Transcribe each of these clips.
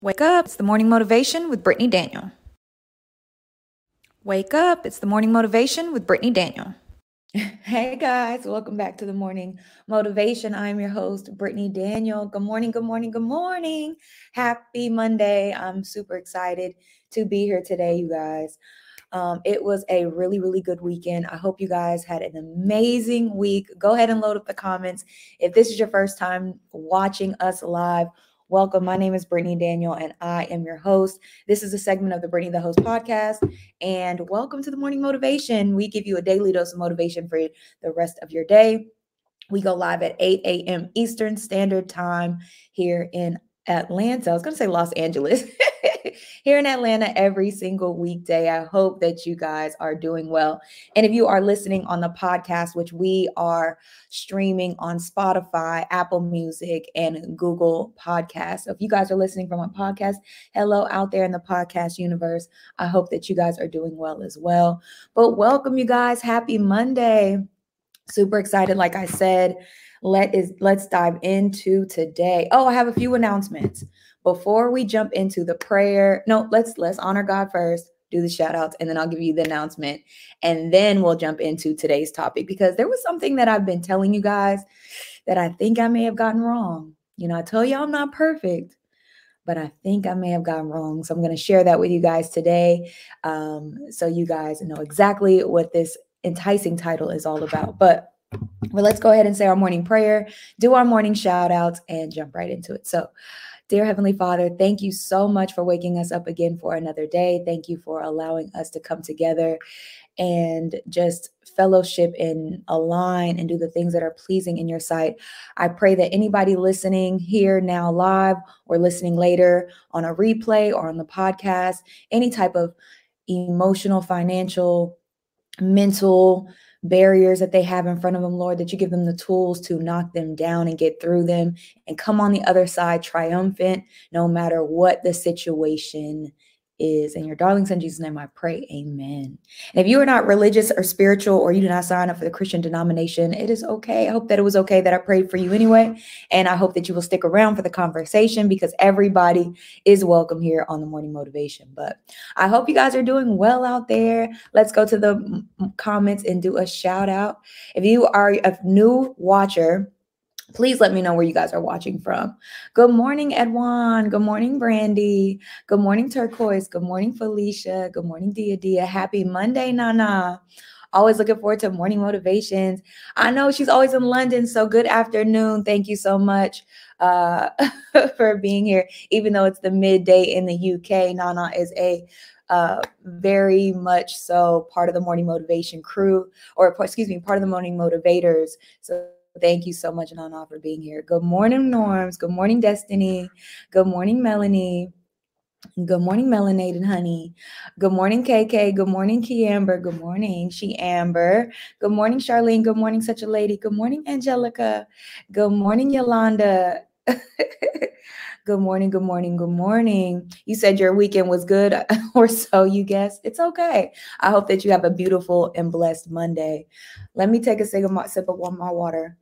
Wake up, it's the morning motivation with Brittany Daniel. Wake up, it's the morning motivation with Brittany Daniel. Hey guys, welcome back to the morning motivation. I'm your host, Brittany Daniel. Good morning, good morning, good morning. Happy Monday. I'm super excited to be here today, you guys. It was a really, really good weekend. I hope you guys had an amazing week. Go ahead and load up the comments. If this is your first time watching us live, welcome. My name is Brittany Daniel, and I am your host. This is a segment of the Brittany the Host podcast, and welcome to the Morning Motivation. We give you a daily dose of motivation for the rest of your day. We go live at 8 a.m. Eastern Standard Time here in Atlanta. I was going to say Los Angeles. Here in Atlanta every single weekday. I hope that you guys are doing well. And if you are listening on the podcast, which we are streaming on Spotify, Apple Music, and Google Podcasts. So if you guys are listening from a podcast, hello out there in the podcast universe. I hope that you guys are doing well as well. But welcome, you guys. Happy Monday. Super excited. Like I said, let's dive into today. Oh, I have a few announcements before we jump into the prayer. No, let's honor God first, do the shout outs, and then I'll give you the announcement. And then we'll jump into today's topic, because there was something that I've been telling you guys that I think I may have gotten wrong. I tell you I'm not perfect, but I think I may have gotten wrong. So I'm going to share that with you guys today, so you guys know exactly what this enticing title is all about. But let's go ahead and say our morning prayer, do our morning shout outs, and jump right into it. So, dear Heavenly Father, thank you so much for waking us up again for another day. Thank you for allowing us to come together and just fellowship and align and do the things that are pleasing in your sight. I pray that anybody listening here now live or listening later on a replay or on the podcast, any type of emotional, financial, mental barriers that they have in front of them, Lord, that you give them the tools to knock them down and get through them and come on the other side triumphant, no matter what the situation is. In your darling son Jesus' name I pray, amen. And if you are not religious or spiritual, or you do not sign up for the Christian denomination, it is okay. I hope that it was okay that I prayed for you anyway. And I hope that you will stick around for the conversation, because everybody is welcome here on the Morning Motivation. But I hope you guys are doing well out there. Let's go to the comments and do a shout out. If you are a new watcher, please let me know where you guys are watching from. Good morning, Edwan. Good morning, Brandy. Good morning, Turquoise. Good morning, Felicia. Good morning, Dia. Happy Monday, Nana. Always looking forward to morning motivations. I know she's always in London, so good afternoon. Thank you so much for being here. Even though it's the midday in the UK, Nana is a very much so part of the morning motivation crew, or excuse me, part of the morning motivators. So thank you so much, Nana, for being here. Good morning, Norms. Good morning, Destiny. Good morning, Melanie. Good morning, Melanated Honey. Good morning, KK. Good morning, Kiamber. Good morning, She Amber. Good morning, Charlene. Good morning, Such a Lady. Good morning, Angelica. Good morning, Yolanda. Good morning, good morning, good morning. You said your weekend was good, or so you guess. It's okay. I hope that you have a beautiful and blessed Monday. Let me take a sip of my water.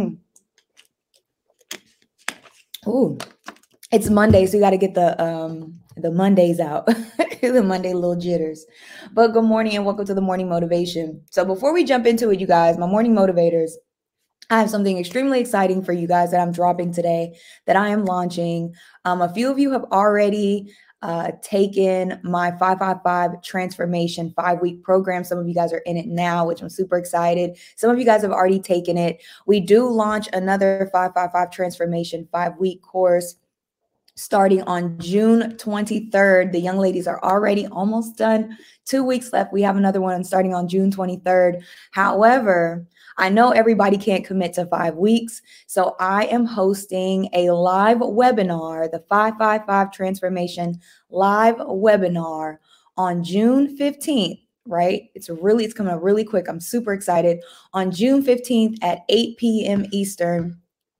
Ooh, it's Monday, so you got to get the Mondays out, the Monday little jitters. But good morning and welcome to the Morning Motivation. So before we jump into it, you guys, my morning motivators, I have something extremely exciting for you guys that I'm dropping today, that I am launching. A few of you have already taken my 555 transformation 5-week program. Some of you guys are in it now, which I'm super excited. Some of you guys have already taken it. We do launch another 555 transformation 5-week course starting on June 23rd. The young ladies are already almost done. 2 weeks left. We have another one starting on June 23rd. However, I know everybody can't commit to 5 weeks, so I am hosting a live webinar, the 555 Transformation live webinar on June 15th, right? It's coming up really quick. I'm super excited. On June 15th at 8 p.m. Eastern.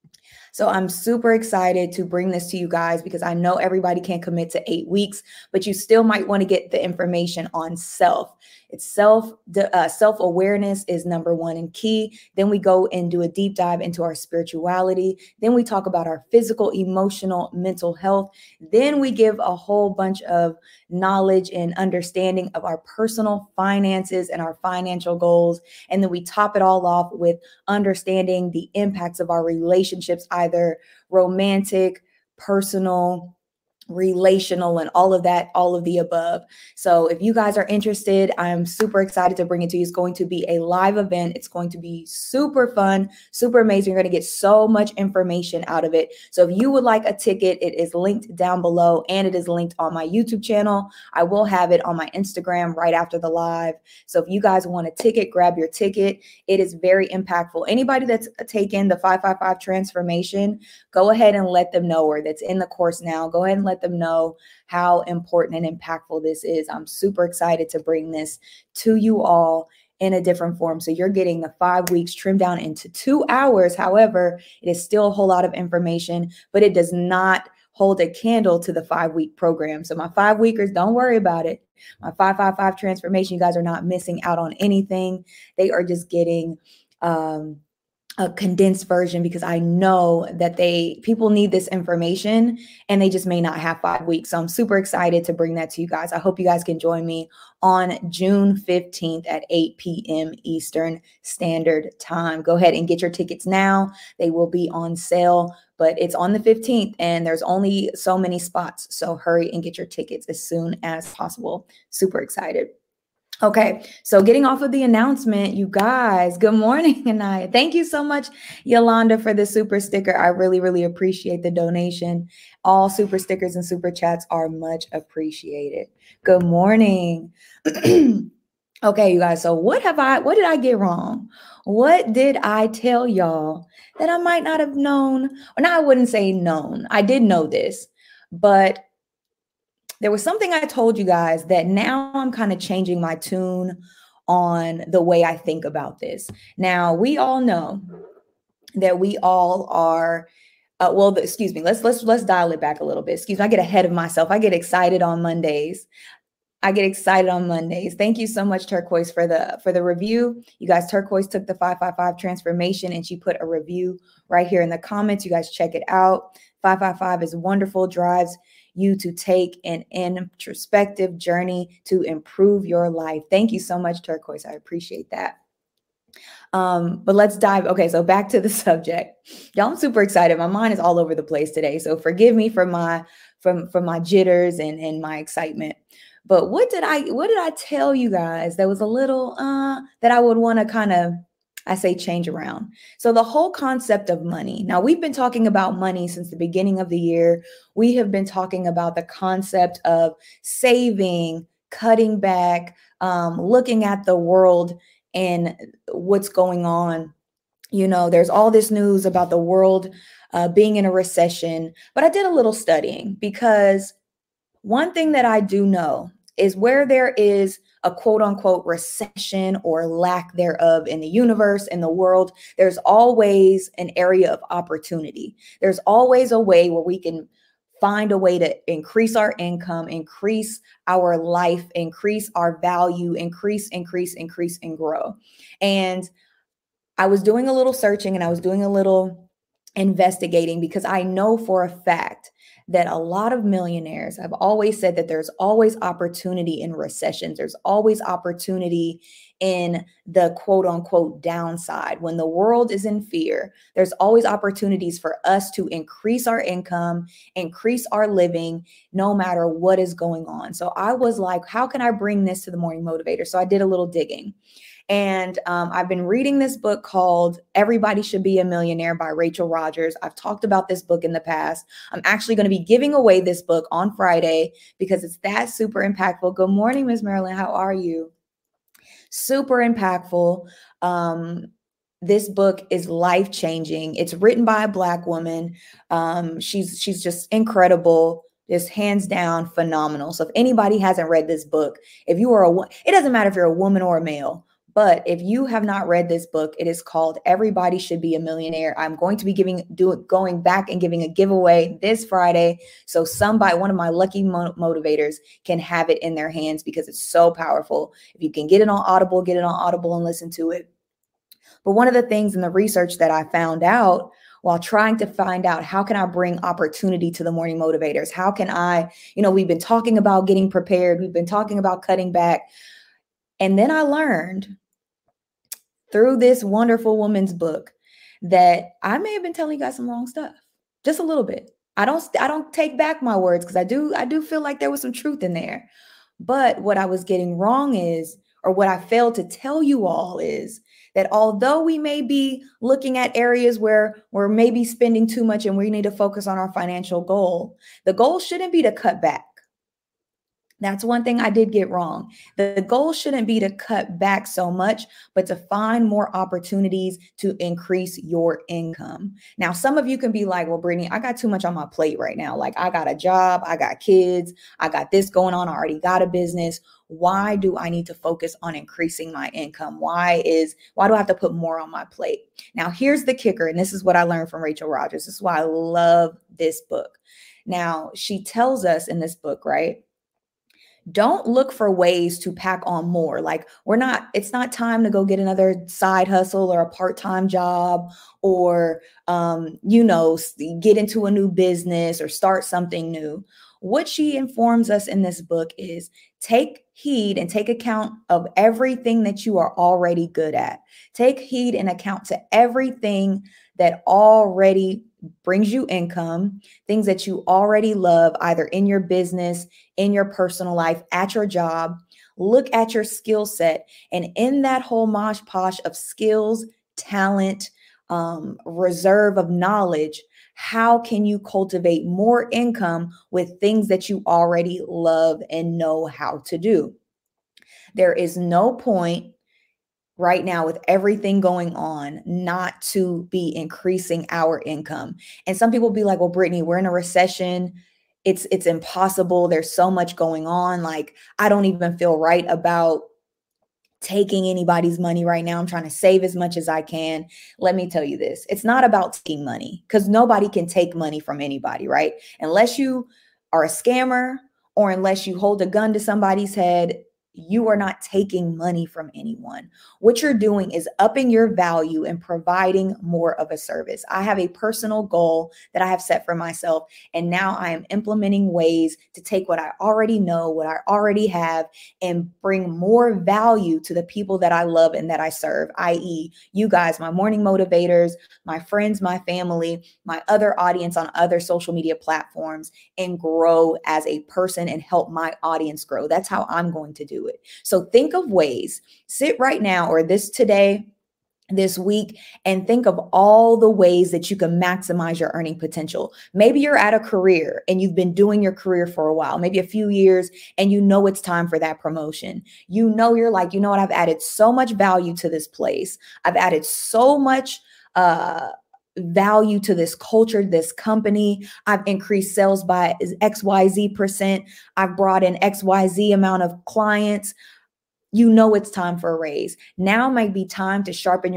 So I'm super excited to bring this to you guys because I know everybody can't commit to 8 weeks, but you still might want to get the information on self. It's self-awareness is number one and key. Then we go and do a deep dive into our spirituality. Then we talk about our physical, emotional, mental health. Then we give a whole bunch of knowledge and understanding of our personal finances and our financial goals. And then we top it all off with understanding the impacts of our relationships, either romantic, personal, relational, and all of that, all of the above. So if you guys are interested, I'm super excited to bring it to you. It's going to be a live event. It's going to be super fun, super amazing. You're going to get so much information out of it. So if you would like a ticket, it is linked down below and it is linked on my YouTube channel. I will have it on my Instagram right after the live. So if you guys want a ticket, grab your ticket. It is very impactful. Anybody that's taken the 555 transformation, go ahead and let them know, or that's in the course now, go ahead and let them know how important and impactful this is. I'm super excited to bring this to you all in a different form. So you're getting the 5 weeks trimmed down into 2 hours. However, it is still a whole lot of information, but it does not hold a candle to the 5-week program. So my 5-weekers, don't worry about it. My 555 transformation, you guys are not missing out on anything. They are just getting a condensed version because I know that people need this information and they just may not have 5 weeks. So I'm super excited to bring that to you guys. I hope you guys can join me on June 15th at 8 p.m. Eastern Standard Time. Go ahead and get your tickets now. They will be on sale, but it's on the 15th and there's only so many spots. So hurry and get your tickets as soon as possible. Super excited. Okay, so getting off of the announcement, you guys, good morning, Anaya. Thank you so much, Yolanda, for the super sticker. I really, really appreciate the donation. All super stickers and super chats are much appreciated. Good morning. Okay, you guys, so what did I get wrong? What did I tell y'all that I might not have known? Or now I wouldn't say known. I did know this, but there was something I told you guys that now I'm kind of changing my tune on the way I think about this. Now, we all know that we all are, excuse me, let's dial it back a little bit. Excuse me, I get ahead of myself. I get excited on Mondays. Thank you so much, Turquoise, for the review. You guys, Turquoise took the 555 transformation and she put a review right here in the comments. You guys check it out. 555 is wonderful, drives you to take an introspective journey to improve your life. Thank you so much, Turquoise. I appreciate that. But let's dive. Okay, so back to the subject. Y'all, I'm super excited. My mind is all over the place today. So forgive me for my jitters and my excitement. But what did I tell you guys that was a little that I would want to kind of, I say, change around? So the whole concept of money. Now, we've been talking about money since the beginning of the year. We have been talking about the concept of saving, cutting back, looking at the world and what's going on. You know, there's all this news about the world being in a recession, but I did a little studying because one thing that I do know is where there is a quote unquote recession or lack thereof in the universe, in the world, there's always an area of opportunity. There's always a way where we can find a way to increase our income, increase our life, increase our value, increase, and grow. And I was doing a little searching and I was doing a little investigating because I know for a fact that a lot of millionaires have always said that there's always opportunity in recessions. There's always opportunity in the quote unquote downside. When the world is in fear, there's always opportunities for us to increase our income, increase our living, no matter what is going on. So I was like, how can I bring this to the Morning Motivator? So I did a little digging. And I've been reading this book called Everybody Should Be a Millionaire by Rachel Rodgers. I've talked about this book in the past. I'm actually going to be giving away this book on Friday because it's that super impactful. Good morning, Ms. Marilyn. How are you? Super impactful. This book is life-changing. It's written by a Black woman. She's just incredible. Just hands down phenomenal. So if anybody hasn't read this book, if you are it doesn't matter if you're a woman or a male, But if you have not read this book, it is called Everybody Should Be a Millionaire. I'm going to be going back and giving a giveaway this Friday. So one of my lucky motivators can have it in their hands because it's so powerful. If you can get it on Audible, get it on Audible and listen to it. But one of the things in the research that I found out while trying to find out how can I bring opportunity to the morning motivators? How can I, we've been talking about getting prepared. We've been talking about cutting back. And then I learned through this wonderful woman's book that I may have been telling you guys some wrong stuff, just a little bit. I don't take back my words because I do feel like there was some truth in there. But what I was getting wrong is, or what I failed to tell you all is that although we may be looking at areas where we're maybe spending too much and we need to focus on our financial goal, the goal shouldn't be to cut back. That's one thing I did get wrong. The goal shouldn't be to cut back so much, but to find more opportunities to increase your income. Now, some of you can be like, well, Brittany, I got too much on my plate right now. Like I got a job, I got kids, I got this going on, I already got a business. Why do I need to focus on increasing my income? Why do I have to put more on my plate? Now, here's the kicker. And this is what I learned from Rachel Rodgers. This is why I love this book. Now, she tells us in this book, right? Don't look for ways to pack on more. Like it's not time to go get another side hustle or a part-time job or, get into a new business or start something new. What she informs us in this book is take heed and take account of everything that you are already good at. Take heed and account to everything that already brings you income, things that you already love, either in your business, in your personal life, at your job. Look at your skill set. And in that whole mosh posh of skills, talent, reserve of knowledge, how can you cultivate more income with things that you already love and know how to do? There is no point right now with everything going on not to be increasing our income. And some people be like, well, Brittany, we're in a recession. It's impossible. There's so much going on. Like, I don't even feel right about taking anybody's money right now. I'm trying to save as much as I can. Let me tell you this. It's not about taking money because nobody can take money from anybody, right? Unless you are a scammer or unless you hold a gun to somebody's head, you are not taking money from anyone. What you're doing is upping your value and providing more of a service. I have a personal goal that I have set for myself, and now I am implementing ways to take what I already know, what I already have, and bring more value to the people that I love and that I serve, i.e., you guys, my morning motivators, my friends, my family, my other audience on other social media platforms, and grow as a person and help my audience grow. That's how I'm going to do it. So think of ways, sit right now or this week, and think of all the ways that you can maximize your earning potential. Maybe you're at a career and you've been doing your career for a while, maybe a few years, and you know it's time for that promotion. You're like, what, I've added so much value to this place. I've added so much value to this culture, this company. I've increased sales by XYZ percent. I've brought in XYZ amount of clients. It's time for a raise. Now might be time to sharpen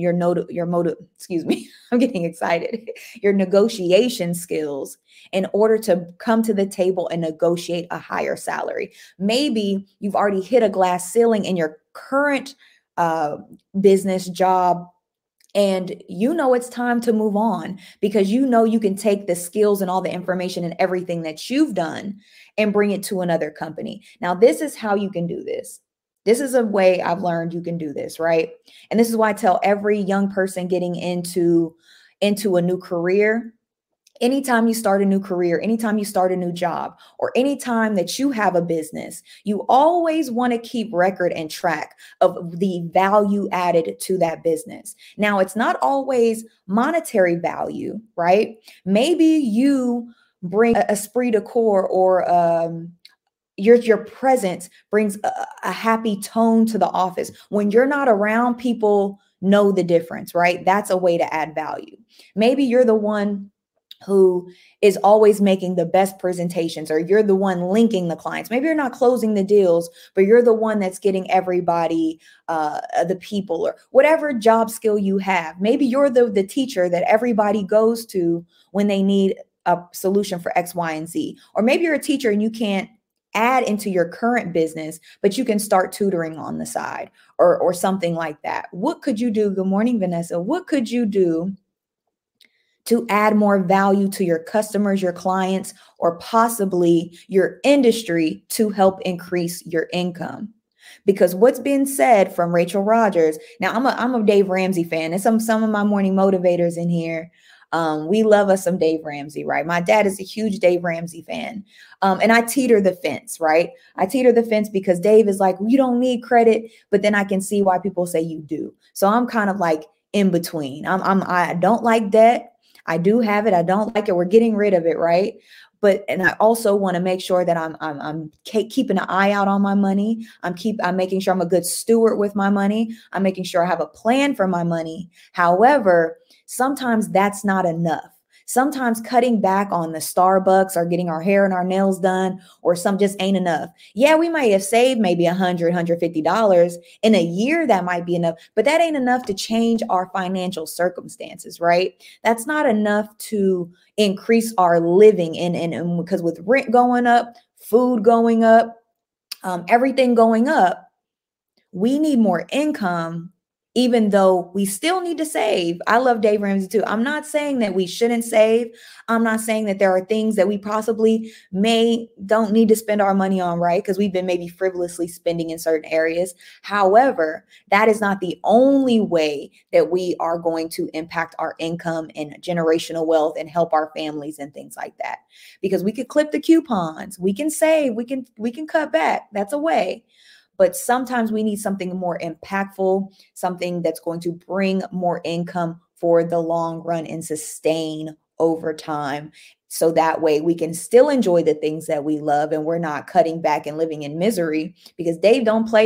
I'm getting excited. Your negotiation skills in order to come to the table and negotiate a higher salary. Maybe you've already hit a glass ceiling in your current business job, and it's time to move on because you can take the skills and all the information and everything that you've done and bring it to another company. Now, this is how you can do this. This is a way I've learned you can do this, right? And this is why I tell every young person getting into a new career, anytime you start a new career, anytime you start a new job, or anytime that you have a business, you always want to keep record and track of the value added to that business. Now, it's not always monetary value, right? Maybe you bring a esprit de corps or your presence brings a happy tone to the office. When you're not around, people know the difference, right? That's a way to add value. Maybe you're the one who is always making the best presentations, or you're the one linking the clients. Maybe you're not closing the deals, but you're the one that's getting everybody, the people, or whatever job skill you have. Maybe you're the teacher that everybody goes to when they need a solution for X, Y, and Z. Or maybe you're a teacher and you can't add into your current business, but you can start tutoring on the side, or something like that. What could you do? Good morning, Vanessa. What could you do to add more value to your customers, your clients, or possibly your industry to help increase your income? Because what's been said from Rachel Rogers, now I'm a Dave Ramsey fan, and some of my morning motivators in here, we love us some Dave Ramsey, right? My dad is a huge Dave Ramsey fan. And I teeter the fence, right? I teeter the fence because Dave is like, you don't need credit, but then I can see why people say you do. So I'm kind of like in between. I don't like debt. I do have it. I don't like it. We're getting rid of it, right? And I also want to make sure that I'm keeping an eye out on my money. I'm making sure I'm a good steward with my money. I'm making sure I have a plan for my money. However, sometimes that's not enough. Sometimes cutting back on the Starbucks or getting our hair and our nails done or some just ain't enough. Yeah, we might have saved maybe $100, $150 in a year. That might be enough, but that ain't enough to change our financial circumstances, right? That's not enough to increase our living. And because with rent going up, food going up, everything going up, we need more income, even though we still need to save. I love Dave Ramsey too. I'm not saying that we shouldn't save. I'm not saying that there are things that we possibly don't need to spend our money on, right? Because we've been maybe frivolously spending in certain areas. However, that is not the only way that we are going to impact our income and generational wealth and help our families and things like that. Because we could clip the coupons, we can save, we can cut back. That's a way. But sometimes we need something more impactful, something that's going to bring more income for the long run and sustain over time. So that way we can still enjoy the things that we love and we're not cutting back and living in misery, because Dave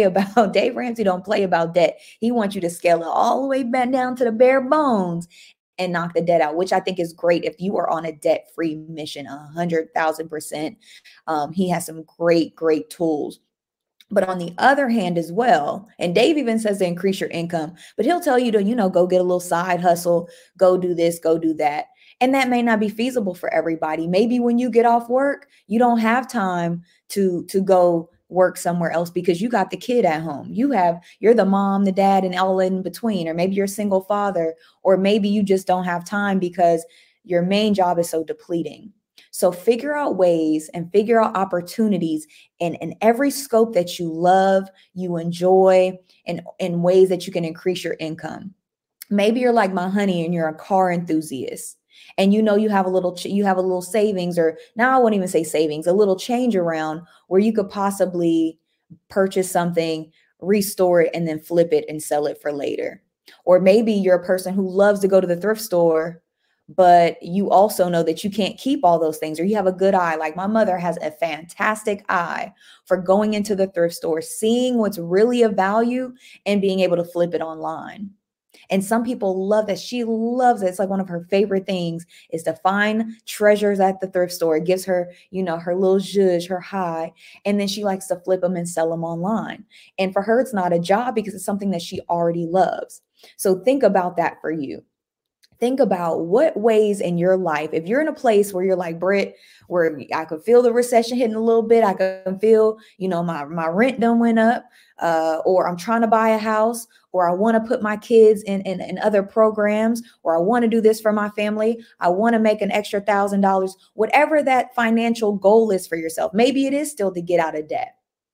Ramsey don't play about debt. He wants you to scale it all the way back down to the bare bones and knock the debt out, which I think is great if you are on a debt-free mission, 100,000%. He has some great tools. But on the other hand as well, and Dave even says to increase your income, but he'll tell you to, go get a little side hustle, go do this, go do that. And that may not be feasible for everybody. Maybe when you get off work, you don't have time to go work somewhere else because you got the kid at home. You're the mom, the dad, and all in between. Or maybe you're a single father, or maybe you just don't have time because your main job is so depleting. So figure out ways and figure out opportunities in every scope that you love, you enjoy, and in ways that you can increase your income. Maybe you're like my honey and you're a car enthusiast, and you have a little savings, or now I won't even say savings, a little change around where you could possibly purchase something, restore it, and then flip it and sell it for later. Or maybe you're a person who loves to go to the thrift store, but you also know that you can't keep all those things, or you have a good eye. Like my mother has a fantastic eye for going into the thrift store, seeing what's really of value and being able to flip it online. And some people love that. She loves it. It's like one of her favorite things is to find treasures at the thrift store. It gives her, her little zhuzh, her high. And then she likes to flip them and sell them online. And for her, it's not a job because it's something that she already loves. So think about that for you. Think about what ways in your life, if you're in a place where you're like, Britt, where I could feel the recession hitting a little bit, I can feel, my rent done went up, or I'm trying to buy a house, or I want to put my kids in other programs, or I want to do this for my family. I want to make an extra $1,000, whatever that financial goal is for yourself. Maybe it is still to get out of debt.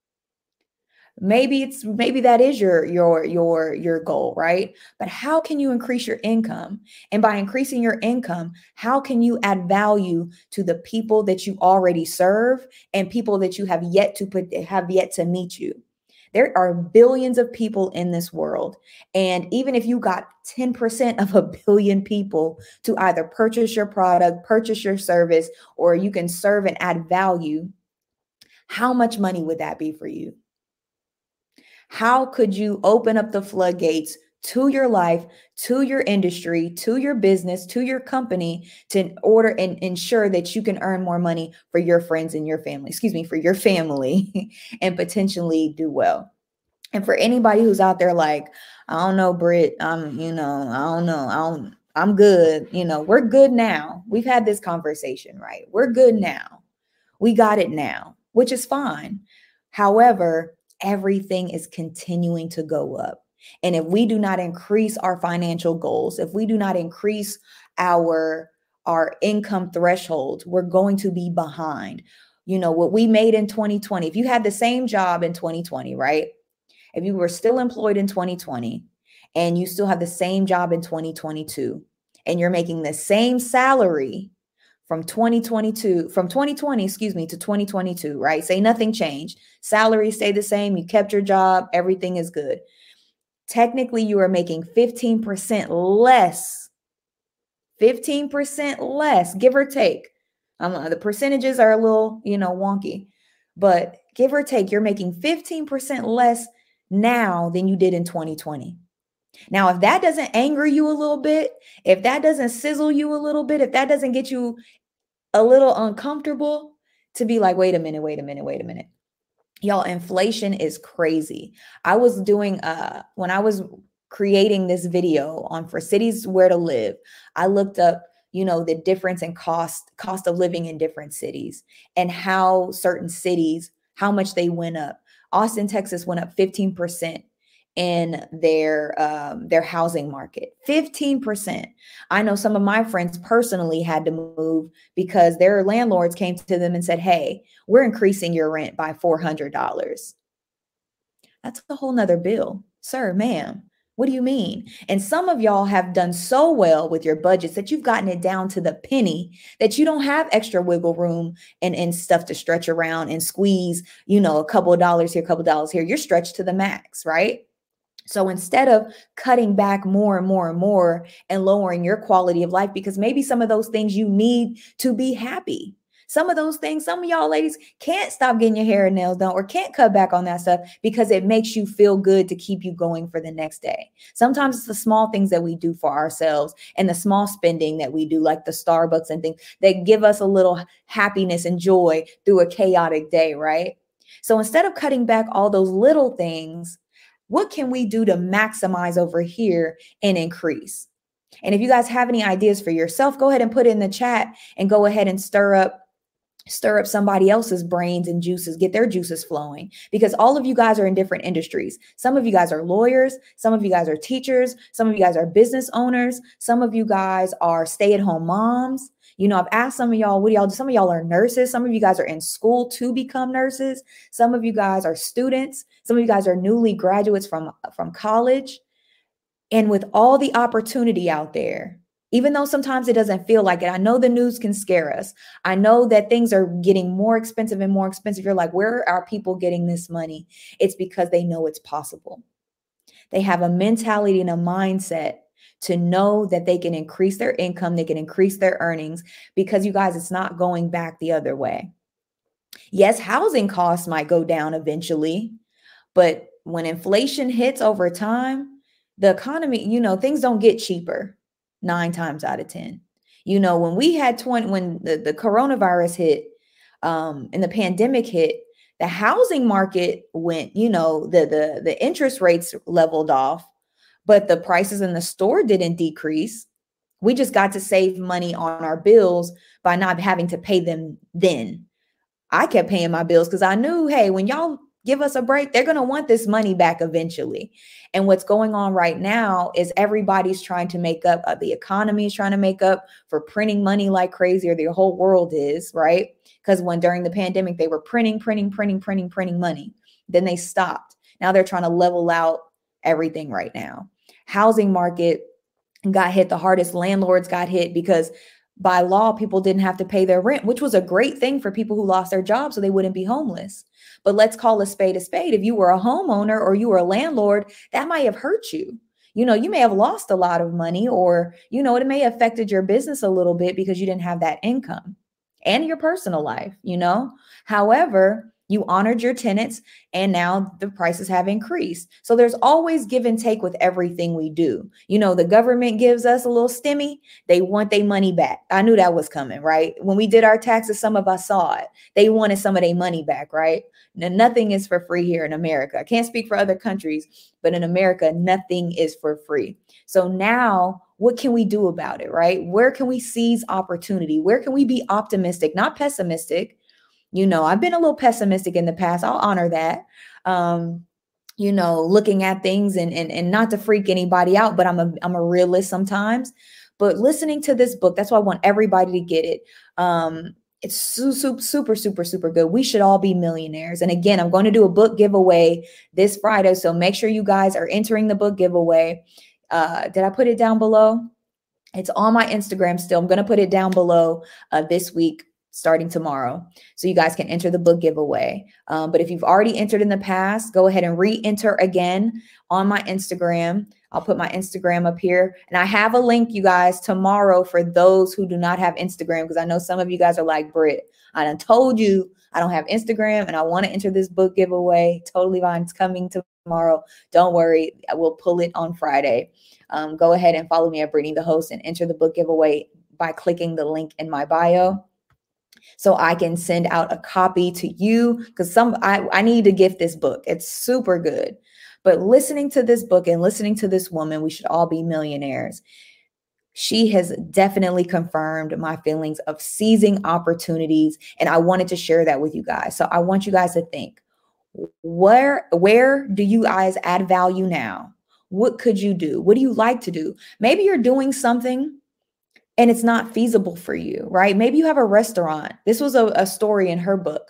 Maybe that is your goal, right? But how can you increase your income? And by increasing your income, how can you add value to the people that you already serve and people that you have yet to meet you? There are billions of people in this world. And even if you got 10% of a billion people to either purchase your product, purchase your service, or you can serve and add value, how much money would that be for you? How could you open up the floodgates to your life, to your industry, to your business, to your company to order and ensure that you can earn more money for your friends and your family, for your family and potentially do well. And for anybody who's out there like, I don't know, Britt, I don't know, I'm good. We're good now. We've had this conversation, right? We're good now. We got it now, which is fine. However, everything is continuing to go up. And if we do not increase our financial goals, if we do not increase our income threshold, we're going to be behind. What we made in 2020, if you had the same job in 2020, right? If you were still employed in 2020 and you still have the same job in 2022 and you're making the same salary from 2020 to 2022, right? Say nothing changed. Salary stayed the same. You kept your job. Everything is good. Technically, you are making 15% less. 15% less, give or take. The percentages are a little, wonky, but give or take, you're making 15% less now than you did in 2020. Now, if that doesn't anger you a little bit, if that doesn't sizzle you a little bit, if that doesn't get you a little uncomfortable to be like, wait a minute. Y'all, inflation is crazy. I was doing, when I was creating this video on For Cities Where to Live, I looked up, the difference in cost of living in different cities and how certain cities, how much they went up. Austin, Texas went up 15% in their housing market. 15%. I know some of my friends personally had to move because their landlords came to them and said, hey, we're increasing your rent by $400. That's a whole nother bill. Sir, ma'am, what do you mean? And some of y'all have done so well with your budgets that you've gotten it down to the penny that you don't have extra wiggle room and stuff to stretch around and squeeze, a couple of dollars here, a couple of dollars here. You're stretched to the max, right? So instead of cutting back more and more and more and lowering your quality of life, because maybe some of those things you need to be happy. Some of those things, some of y'all ladies can't stop getting your hair and nails done or can't cut back on that stuff because it makes you feel good to keep you going for the next day. Sometimes it's the small things that we do for ourselves and the small spending that we do, like the Starbucks and things that give us a little happiness and joy through a chaotic day, right? So instead of cutting back all those little things, what can we do to maximize over here and increase? And if you guys have any ideas for yourself, go ahead and put it in the chat and go ahead and stir up somebody else's brains and juices, get their juices flowing, because all of you guys are in different industries. Some of you guys are lawyers. Some of you guys are teachers. Some of you guys are business owners. Some of you guys are stay-at-home moms. I've asked some of y'all, what do y'all do? Some of y'all are nurses. Some of you guys are in school to become nurses. Some of you guys are students. Some of you guys are newly graduates from college. And with all the opportunity out there, even though sometimes it doesn't feel like it, I know the news can scare us. I know that things are getting more expensive and more expensive. You're like, where are people getting this money? It's because they know it's possible. They have a mentality and a mindset to know that they can increase their income, they can increase their earnings, because you guys, it's not going back the other way. Yes, housing costs might go down eventually, but when inflation hits over time, the economy, things don't get cheaper 9 times out of 10. When we had when the coronavirus hit and the pandemic hit, the housing market went, the interest rates leveled off, but the prices in the store didn't decrease. We just got to save money on our bills by not having to pay them then. I kept paying my bills because I knew, hey, when y'all give us a break, they're going to want this money back eventually. And what's going on right now is everybody's trying to make up, the economy is trying to make up for printing money like crazy, or the whole world is, right? Because during the pandemic, they were printing money. Then they stopped. Now they're trying to level out everything right now. Housing market got hit the hardest. Landlords got hit because by law, people didn't have to pay their rent, which was a great thing for people who lost their jobs so they wouldn't be homeless. But let's call a spade a spade. If you were a homeowner or you were a landlord, that might have hurt you. You may have lost a lot of money, or, it may have affected your business a little bit because you didn't have that income and your personal life, However, You honored your tenants, and now the prices have increased. So there's always give and take with everything we do. You know, the government gives us a little stimmy. They want their money back. I knew that was coming, right? When we did our taxes, some of us saw it. They wanted some of their money back, right? Now, nothing is for free here in America. I can't speak for other countries, but in America, nothing is for free. So now, what can we do about it, right? Where can we seize opportunity? Where can we be optimistic, not pessimistic? You know, I've been a little pessimistic in the past. I'll honor that. You know, looking at things and not to freak anybody out, but I'm a realist sometimes. But listening to this book, that's why I want everybody to get it. It's super good. We should all be millionaires. And again, I'm going to do a book giveaway this Friday. So make sure you guys are entering the book giveaway. Did I put it down below? It's on my Instagram still. I'm going to put it down below this week, starting tomorrow, so you guys can enter the book giveaway. But if you've already entered in the past, go ahead and re-enter again on my Instagram. I'll put my Instagram up here, and I have a link, you guys, tomorrow for those who do not have Instagram, because I know some of you guys are like, Britt, I done told you I don't have Instagram and I want to enter this book giveaway. Totally fine. It's coming tomorrow. Don't worry. I will pull it on Friday. Go ahead and follow me at Brittany the Host and enter the book giveaway by clicking the link in my bio, so I can send out a copy to you, because I need to gift this book. It's super good. But listening to this book and listening to this woman, we should all be millionaires. She has definitely confirmed my feelings of seizing opportunities. And I wanted to share that with you guys. So I want you guys to think, where do you guys add value now? What could you do? What do you like to do? Maybe you're doing something and it's not feasible for you, right? Maybe you have a restaurant. This was a story in her book.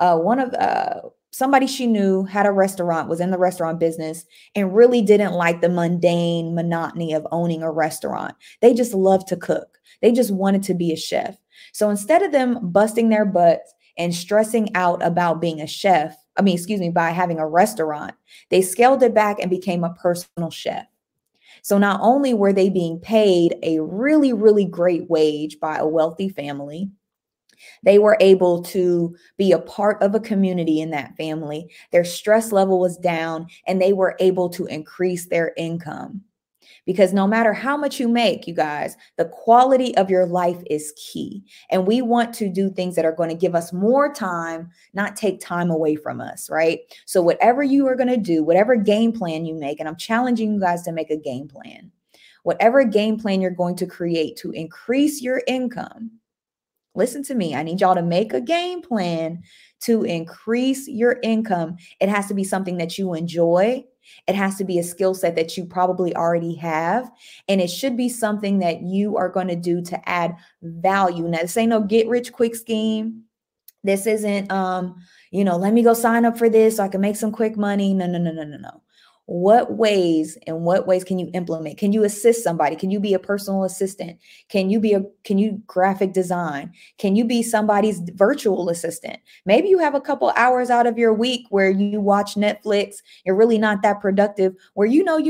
Somebody she knew had a restaurant, was in the restaurant business, and really didn't like the mundane monotony of owning a restaurant. They just loved to cook. They just wanted to be a chef. So instead of them busting their butts and stressing out about being a chef, by having a restaurant, they scaled it back and became a personal chef. So not only were they being paid a really, really great wage by a wealthy family, they were able to be a part of a community in that family. Their stress level was down, and they were able to increase their income. Because no matter how much you make, you guys, the quality of your life is key. And we want to do things that are going to give us more time, not take time away from us, right? So whatever you are going to do, whatever game plan you make, and I'm challenging you guys to make a game plan, whatever game plan you're going to create to increase your income, listen to me. I need y'all to make a game plan to increase your income. It has to be something that you enjoy. It has to be a skill set that you probably already have. And it should be something that you are going to do to add value. Now, this ain't no get rich quick scheme. This isn't, let me go sign up for this so I can make some quick money. No. What ways can you implement? Can you assist somebody? Can you be a personal assistant? Can you graphic design? Can you be somebody's virtual assistant? Maybe you have a couple hours out of your week where you watch Netflix. You're really not that productive, where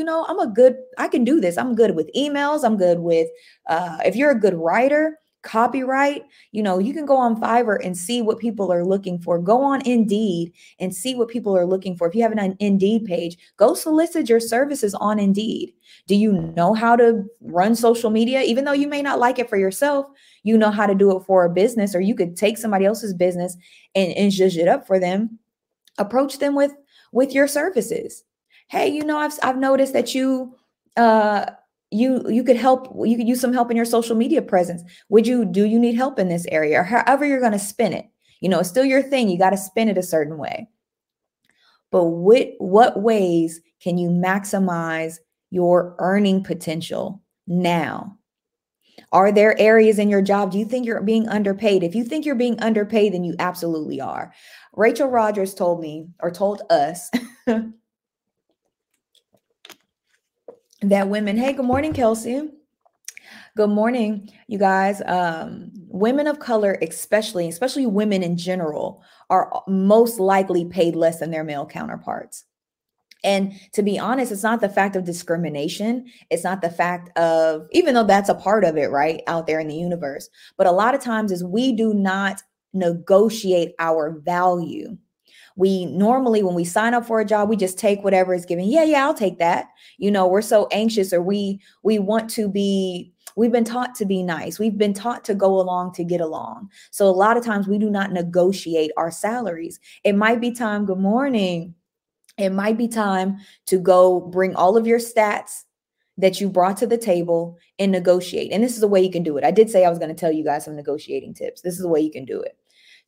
I can do this. I'm good with emails. I'm good with, if you're a good writer, copyright, you can go on Fiverr and see what people are looking for. Go on Indeed and see what people are looking for. If you have an Indeed page, go solicit your services on Indeed. Do you know how to run social media? Even though you may not like it for yourself, you know how to do it for a business, or you could take somebody else's business and zhuzh it up for them. Approach them with your services. Hey, I've noticed that you could help. You could use some help in your social media presence. Do you need help in this area? Or however you're going to spin it, it's still your thing. You got to spin it a certain way. But what ways can you maximize your earning potential now? Are there areas in your job? Do you think you're being underpaid? If you think you're being underpaid, then you absolutely are. Rachel Rodgers told us that women, hey, good morning, Kelsey. Good morning, you guys. Women of color, especially women in general, are most likely paid less than their male counterparts. And to be honest, it's not the fact of discrimination. It's not the fact of, even though that's a part of it, right, out there in the universe. But a lot of times is we do not negotiate our value. We normally, when we sign up for a job, we just take whatever is given. Yeah, I'll take that. We're so anxious, or we want to be, we've been taught to be nice. We've been taught to go along to get along. So a lot of times we do not negotiate our salaries. It might be time, good morning. It might be time to go bring all of your stats that you brought to the table and negotiate. And this is the way you can do it. I did say I was going to tell you guys some negotiating tips. This is the way you can do it.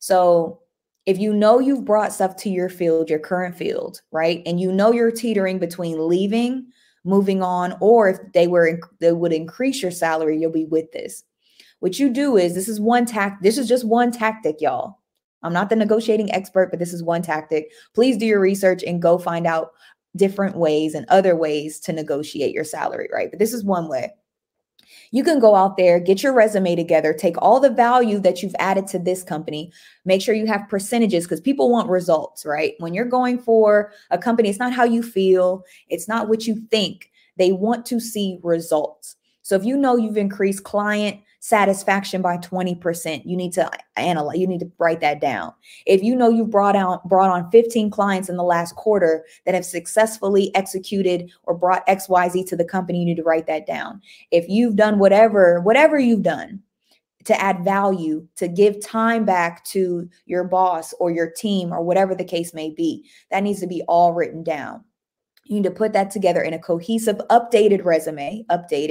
So if you've brought stuff to your field, your current field, right? And you're teetering between leaving, moving on, or if they would increase your salary, you'll be with this. What you do is, this is just one tactic, y'all. I'm not the negotiating expert, but this is one tactic. Please do your research and go find out different ways and other ways to negotiate your salary, right? But this is one way. You can go out there, get your resume together, take all the value that you've added to this company, make sure you have percentages, because people want results, right? When you're going for a company, it's not how you feel. It's not what you think. They want to see results. So if you've increased client satisfaction by 20%, you need to analyze, you need to write that down. If you've brought on 15 clients in the last quarter that have successfully executed or brought XYZ to the company, you need to write that down. If you've done whatever you've done to add value, to give time back to your boss or your team or whatever the case may be, that needs to be all written down. You need to put that together in a cohesive, updated resume,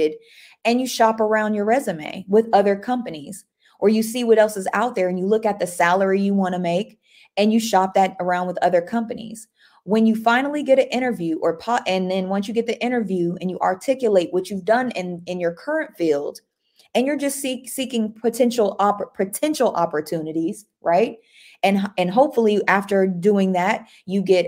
and you shop around your resume with other companies, or you see what else is out there and you look at the salary you want to make and you shop that around with other companies. When you finally get an interview and then once you get the interview and you articulate what you've done in your current field, and you're just seeking potential opportunities, right? And hopefully after doing that, you get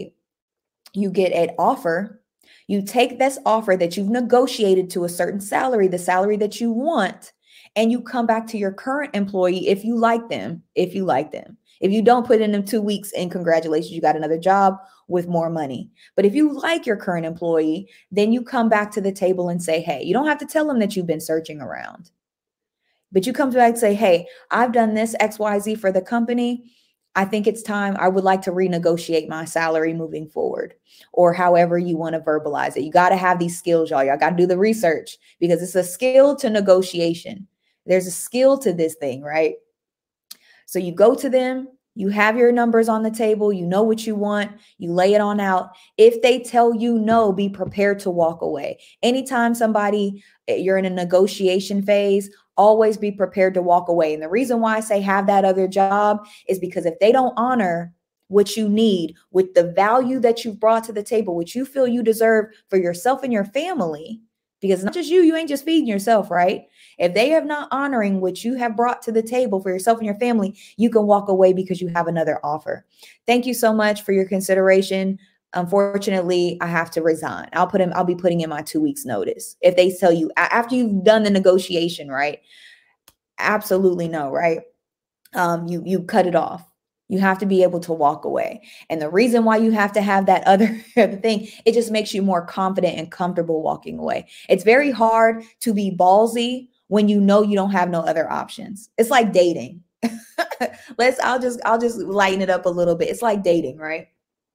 an offer. You take this offer that you've negotiated to a certain salary, the salary that you want, and you come back to your current employee if you like them. If you don't, put in them 2 weeks and congratulations, you got another job with more money. But if you like your current employee, then you come back to the table and say, hey, you don't have to tell them that you've been searching around, but you come back and say, hey, I've done this XYZ for the company. I think it's time. I would like to renegotiate my salary moving forward, or however you want to verbalize it. You got to have these skills, y'all. Y'all got to do the research, because it's a skill to negotiation. There's a skill to this thing, right? So you go to them, you have your numbers on the table, you know what you want, you lay it on out. If they tell you no, be prepared to walk away. Anytime you're in a negotiation phase, always be prepared to walk away. And the reason why I say have that other job is because if they don't honor what you need with the value that you've brought to the table, which you feel you deserve for yourself and your family, because not just you ain't just feeding yourself, right? If they are not honoring what you have brought to the table for yourself and your family, you can walk away because you have another offer. Thank you so much for your consideration. Unfortunately, I have to resign. I'll be putting in my 2 weeks notice. If they tell you after you've done the negotiation, right? Absolutely no, right? You cut it off. You have to be able to walk away. And the reason why you have to have that other thing, it just makes you more confident and comfortable walking away. It's very hard to be ballsy when you know you don't have no other options. It's like dating. I'll just lighten it up a little bit. It's like dating, right?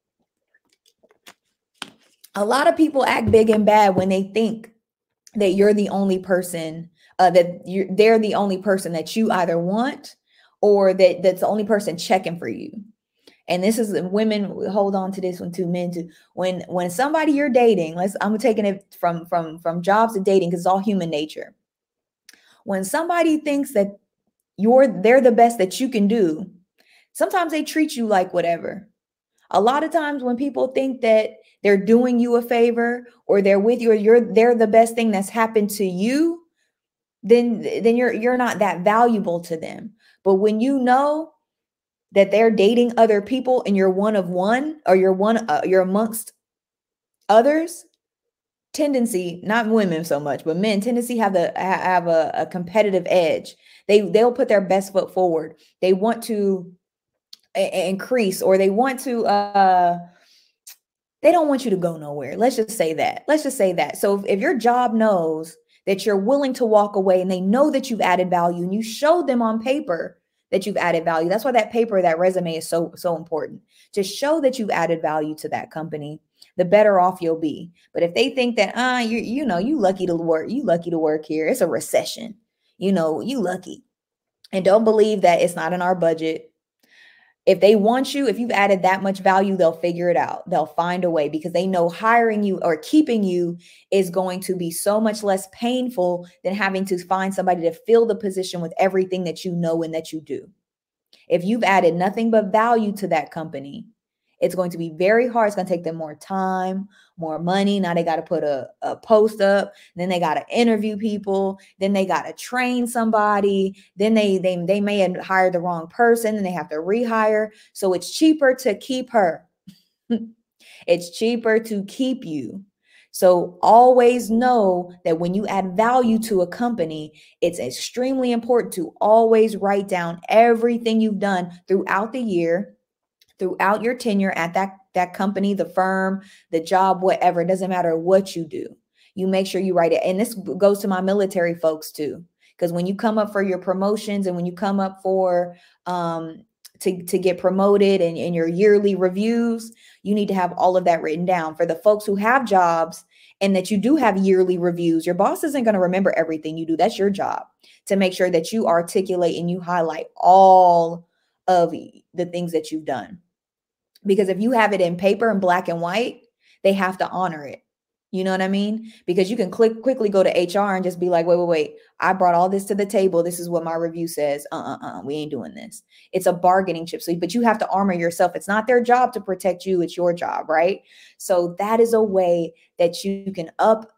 A lot of people act big and bad when they think that you're the only person, they're the only person that you either want, or that's the only person checking for you. And this is women, hold on to this one too, men too. When somebody you're dating, I'm taking it from jobs to dating, because it's all human nature. When somebody thinks that they're the best that you can do, sometimes they treat you like whatever. A lot of times when people think that they're doing you a favor, or they're with you, or they're the best thing that's happened to you, then you're not that valuable to them. But when you know that they're dating other people and you're one of one, or you're amongst others, tendency, not women so much, but men tendency have a competitive edge. They'll put their best foot forward. They want to increase, or they want to they don't want you to go nowhere. Let's just say that. So if your job knows that you're willing to walk away, and they know that you've added value, and you showed them on paper that you've added value. That's why that paper, that resume is so important, to show that you've added value to that company. The better off you'll be. But if they think that, you lucky to work here. It's a recession. You lucky. And don't believe that it's not in our budget. If they want you, if you've added that much value, they'll figure it out. They'll find a way, because they know hiring you or keeping you is going to be so much less painful than having to find somebody to fill the position with everything that you know and that you do. If you've added nothing but value to that company, it's going to be very hard. It's going to take them more time, more money. Now they got to put a post up. Then they got to interview people. Then they got to train somebody. Then they may have hired the wrong person and they have to rehire. So it's cheaper to keep her. It's cheaper to keep you. So always know that when you add value to a company, it's extremely important to always write down everything you've done throughout the year, throughout your tenure at that company, the firm, the job, whatever. It doesn't matter what you do. You make sure you write it. And this goes to my military folks too, because when you come up for your promotions and when you come up for to get promoted and in your yearly reviews, you need to have all of that written down. For the folks who have jobs and that you do have yearly reviews, your boss isn't going to remember everything you do. That's your job, to make sure that you articulate and you highlight all of the things that you've done. Because if you have it in paper in black and white, they have to honor it. You know what I mean? Because you can quickly go to HR and just be like, wait. I brought all this to the table. This is what my review says. We ain't doing this. It's a bargaining chip. But you have to armor yourself. It's not their job to protect you. It's your job, right? So that is a way that you can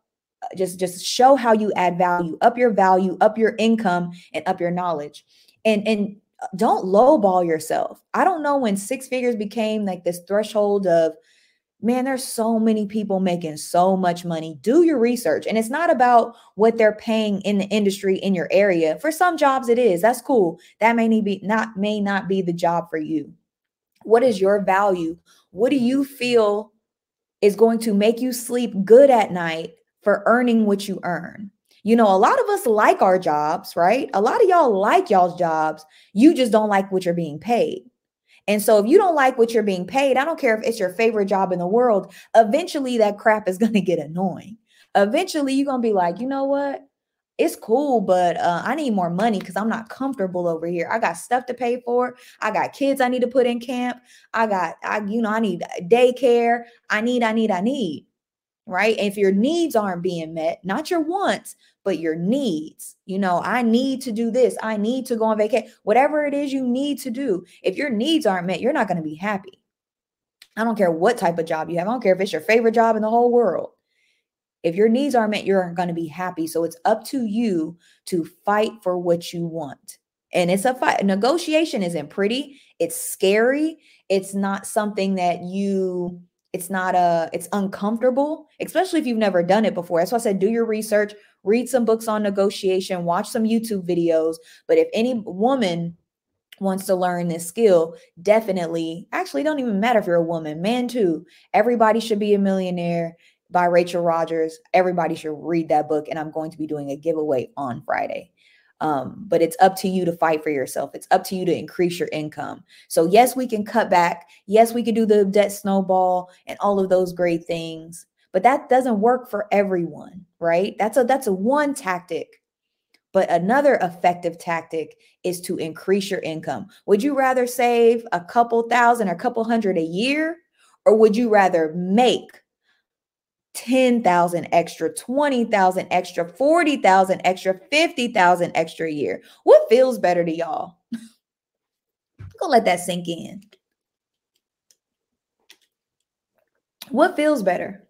just show how you add value, up your income, and up your knowledge. And don't lowball yourself. I don't know when 6 figures became like this threshold of, man, there's so many people making so much money. Do your research. And it's not about what they're paying in the industry in your area. For some jobs it is. That's cool. That may not be the job for you. What is your value? What do you feel is going to make you sleep good at night for earning what you earn? A lot of us like our jobs, right? A lot of y'all like y'all's jobs. You just don't like what you're being paid. And so if you don't like what you're being paid, I don't care if it's your favorite job in the world, eventually that crap is going to get annoying. Eventually you're going to be like, you know what? It's cool, but I need more money because I'm not comfortable over here. I got stuff to pay for. I got kids I need to put in camp. I need daycare. I need. Right? And if your needs aren't being met, not your wants, but your needs, I need to do this. I need to go on vacation, whatever it is you need to do. If your needs aren't met, you're not going to be happy. I don't care what type of job you have. I don't care if it's your favorite job in the whole world. If your needs aren't met, you're going to be happy. So it's up to you to fight for what you want. And it's a fight. Negotiation isn't pretty. It's scary. It's not something that it's uncomfortable, especially if you've never done it before. That's why I said, do your research, read some books on negotiation, watch some YouTube videos. But if any woman wants to learn this skill, definitely, actually, don't even matter if you're a woman, man too. Everybody Should Be a Millionaire by Rachel Rodgers. Everybody should read that book. And I'm going to be doing a giveaway on Friday. But it's up to you to fight for yourself. It's up to you to increase your income. So yes, we can cut back. Yes, we can do the debt snowball and all of those great things, but that doesn't work for everyone, right? That's a one tactic. But another effective tactic is to increase your income. Would you rather save a couple thousand or a couple hundred a year? Or would you rather make 10,000 extra, 20,000 extra, 40,000 extra, 50,000 extra a year? What feels better to y'all? I'm gonna let that sink in. What feels better?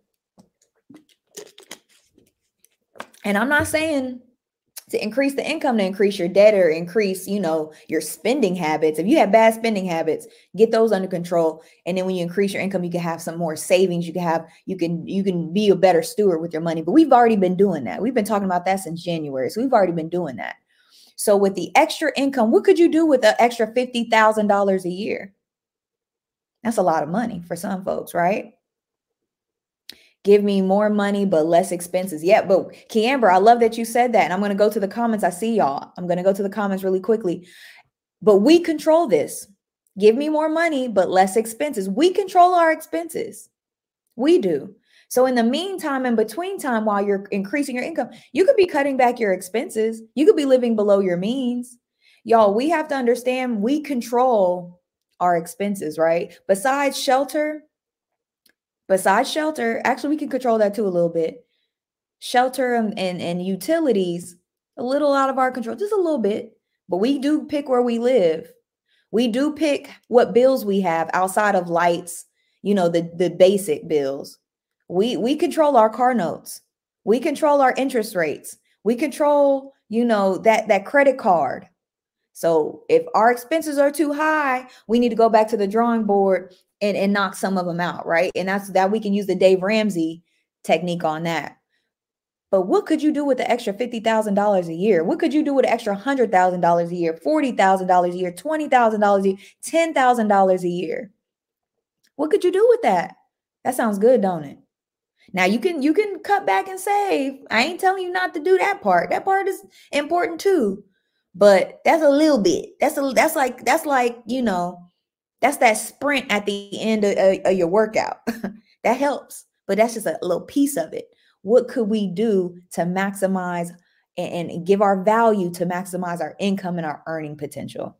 And I'm not saying to increase the income to increase your debt or increase, your spending habits. If you have bad spending habits, get those under control. And then when you increase your income, you can have some more savings. You can be a better steward with your money. But we've already been doing that. We've been talking about that since January. So we've already been doing that. So with the extra income, what could you do with an extra $50,000 a year? That's a lot of money for some folks, right? Give me more money, but less expenses. Yeah, but Kiamber, I love that you said that. And I'm going to go to the comments. I see y'all. I'm going to go to the comments really quickly. But we control this. Give me more money, but less expenses. We control our expenses. We do. So in the meantime, in between time, while you're increasing your income, you could be cutting back your expenses. You could be living below your means. Y'all, we have to understand we control our expenses, right? Besides shelter, actually, we can control that too a little bit. Shelter and utilities, a little out of our control, just a little bit. But we do pick where we live. We do pick what bills we have outside of lights, the basic bills. We control our car notes. We control our interest rates. We control, that credit card. So if our expenses are too high, we need to go back to the drawing board and knock some of them out, right? And that's that we can use the Dave Ramsey technique on that. But what could you do with the extra $50,000 a year? What could you do with the extra $100,000 a year, $40,000 a year, $20,000 a year, $10,000 a year? What could you do with that? That sounds good, don't it? Now you can cut back and save. I ain't telling you not to do that part. That part is important too. But that's a little bit. That's like that's that sprint at the end of your workout. That helps, but that's just a little piece of it. What could we do to maximize and give our value to maximize our income and our earning potential?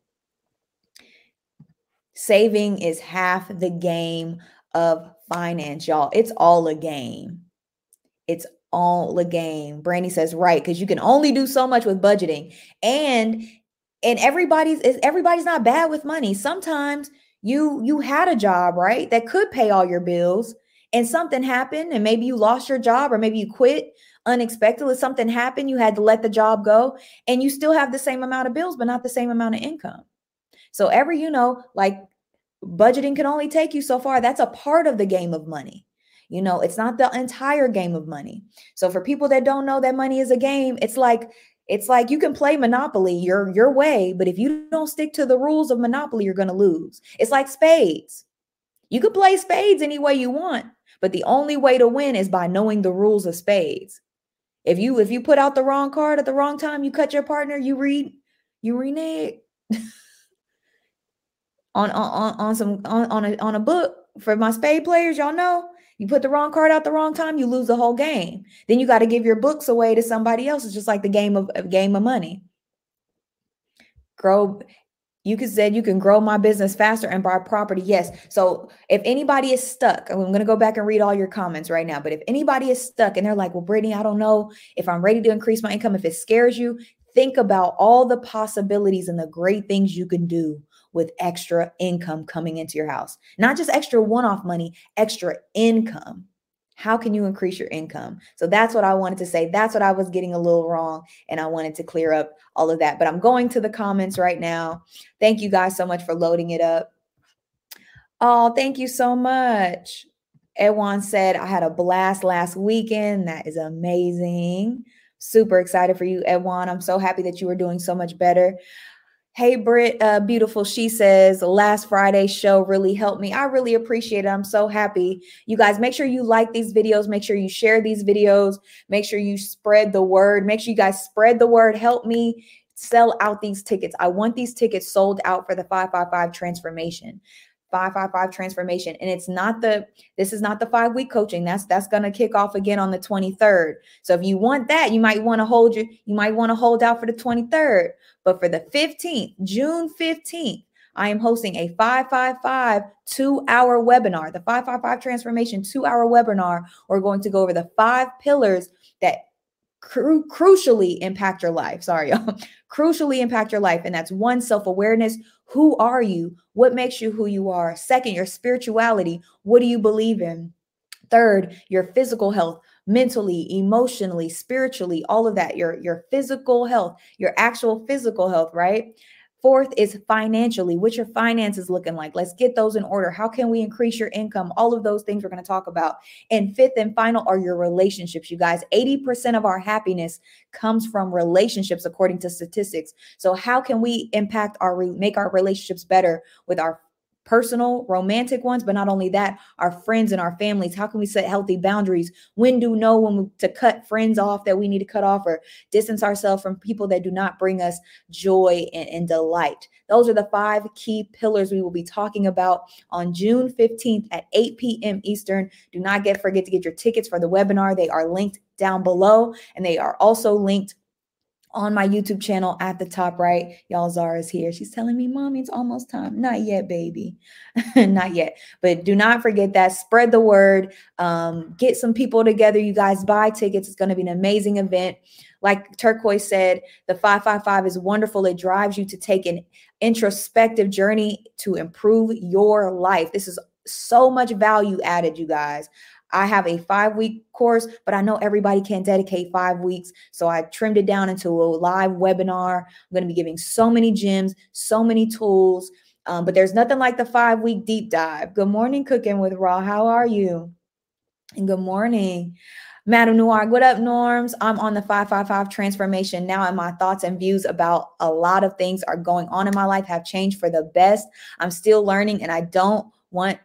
Saving is half the game of finance, y'all. It's all a game. It's all a game. Brandy says, right, because you can only do so much with budgeting. And everybody's not bad with money. Sometimes you had a job, right, that could pay all your bills, and something happened, and maybe you lost your job, or maybe you quit unexpectedly. Something happened, you had to let the job go, and you still have the same amount of bills, but not the same amount of income. So budgeting can only take you so far. That's a part of the game of money. It's not the entire game of money. So for people that don't know that money is a game, it's like you can play Monopoly your way, but if you don't stick to the rules of Monopoly, you're going to lose. It's like spades. You could play spades any way you want, but the only way to win is by knowing the rules of spades. If you put out the wrong card at the wrong time, you cut your partner, you renege. on a book for my spade players, y'all know, you put the wrong card out the wrong time, you lose the whole game. Then you got to give your books away to somebody else. It's just like the game of money. You can grow my business faster and buy property. Yes. So if anybody is stuck, I'm going to go back and read all your comments right now. But if anybody is stuck and they're like, well, Brittany, I don't know if I'm ready to increase my income. If it scares you, think about all the possibilities and the great things you can do with extra income coming into your house. Not just extra one-off money, extra income. How can you increase your income? So that's what I wanted to say. That's what I was getting a little wrong, and I wanted to clear up all of that. But I'm going to the comments right now. Thank you guys so much for loading it up. Oh, thank you so much. Edwan said, I had a blast last weekend. That is amazing. Super excited for you, Edwan. I'm so happy that you were doing so much better. Hey, Britt, beautiful. She says, last Friday's show really helped me. I really appreciate it. I'm so happy. You guys, make sure you like these videos. Make sure you share these videos. Make sure you spread the word. Make sure you guys spread the word. Help me sell out these tickets. I want these tickets sold out for the 555 transformation. 555 transformation. And this is not the 5-week coaching. That's going to kick off again on the 23rd. So if you want that, you might want to hold out for the 23rd. But for the 15th, June 15th, I am hosting a 555 2-hour webinar, the 555 transformation 2-hour webinar. We're going to go over the 5 pillars that crucially impact your life. Sorry, y'all. Crucially impact your life. And that's 1, self-awareness. Who are you? What makes you who you are? 2nd, your spirituality. What do you believe in? 3rd, your physical health, mentally, emotionally, spiritually, all of that, your physical health, your actual physical health, right? 4th is financially. What's your finances looking like? Let's get those in order. How can we increase your income? All of those things we're going to talk about. And 5th and final are your relationships. You guys, 80% of our happiness comes from relationships, according to statistics. So how can we make our relationships better with our personal, romantic ones, but not only that, our friends and our families. How can we set healthy boundaries? When to know to cut friends off that we need to cut off, or distance ourselves from people that do not bring us joy and delight. Those are the 5 key pillars we will be talking about on June 15th at 8 p.m. Eastern. Do not forget to get your tickets for the webinar. They are linked down below, and they are also linked on my YouTube channel at the top right. Y'all, Zara's here. She's telling me, Mommy, it's almost time. Not yet, baby. Not yet. But do not forget that. Spread the word. Get some people together. You guys buy tickets. It's going to be an amazing event. Like Turquoise said, the 555 is wonderful. It drives you to take an introspective journey to improve your life. This is so much value added, you guys. I have a 5-week course, but I know everybody can't dedicate 5 weeks. So I trimmed it down into a live webinar. I'm going to be giving so many gems, so many tools, but there's nothing like the 5-week deep dive. Good morning, Cooking with Raw. How are you? And good morning, Madam Noir. What up, Norms? I'm on the 555 transformation now, and my thoughts and views about a lot of things are going on in my life have changed for the best. I'm still learning, and I don't want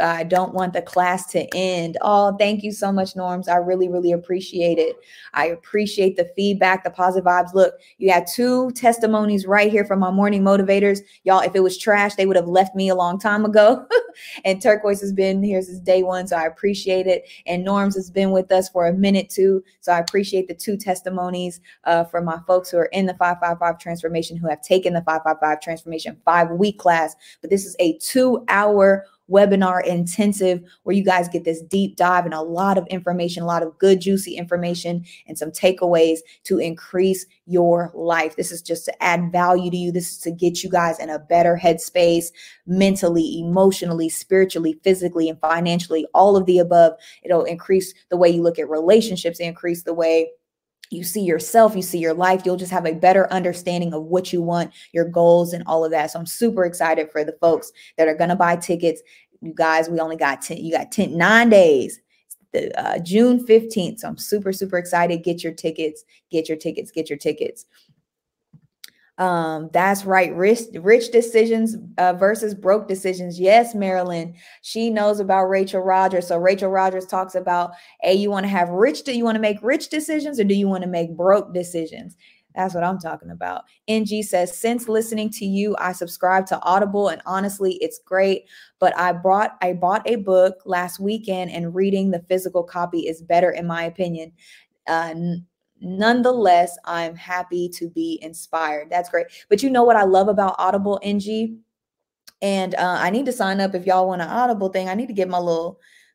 the class to end. Oh, thank you so much, Norms. I really, really appreciate it. I appreciate the feedback, the positive vibes. Look, you had 2 testimonies right here from my morning motivators. Y'all, if it was trash, they would have left me a long time ago. And Turquoise has been here since day 1, so I appreciate it. And Norms has been with us for a minute too, so I appreciate the 2 testimonies from my folks who are in the 555 transformation, who have taken the 555 transformation 5-week class. But this is a 2-hour webinar intensive where you guys get this deep dive and a lot of information, a lot of good, juicy information and some takeaways to increase your life. This is just to add value to you. This is to get you guys in a better headspace, mentally, emotionally, spiritually, physically, and financially, all of the above. It'll increase the way you look at relationships, increase the way you see yourself, you see your life. You'll just have a better understanding of what you want, your goals, and all of that. So I'm super excited for the folks that are going to buy tickets. You guys, we only got 9 days, June 15th. So I'm super, super excited. Get your tickets, get your tickets, get your tickets. That's right. Rich decisions versus broke decisions. Yes, Marilyn, she knows about Rachel Rodgers. So Rachel Rodgers talks about, hey, you want to have you want to make rich decisions, or do you want to make broke decisions? That's what I'm talking about. NG says, since listening to you, I subscribe to Audible, and honestly, it's great. But I bought a book last weekend, and reading the physical copy is better, in my opinion. Nonetheless, I'm happy to be inspired. That's great. But you know what I love about Audible, NG? And I need to sign up. If y'all want an Audible thing, I need to get my little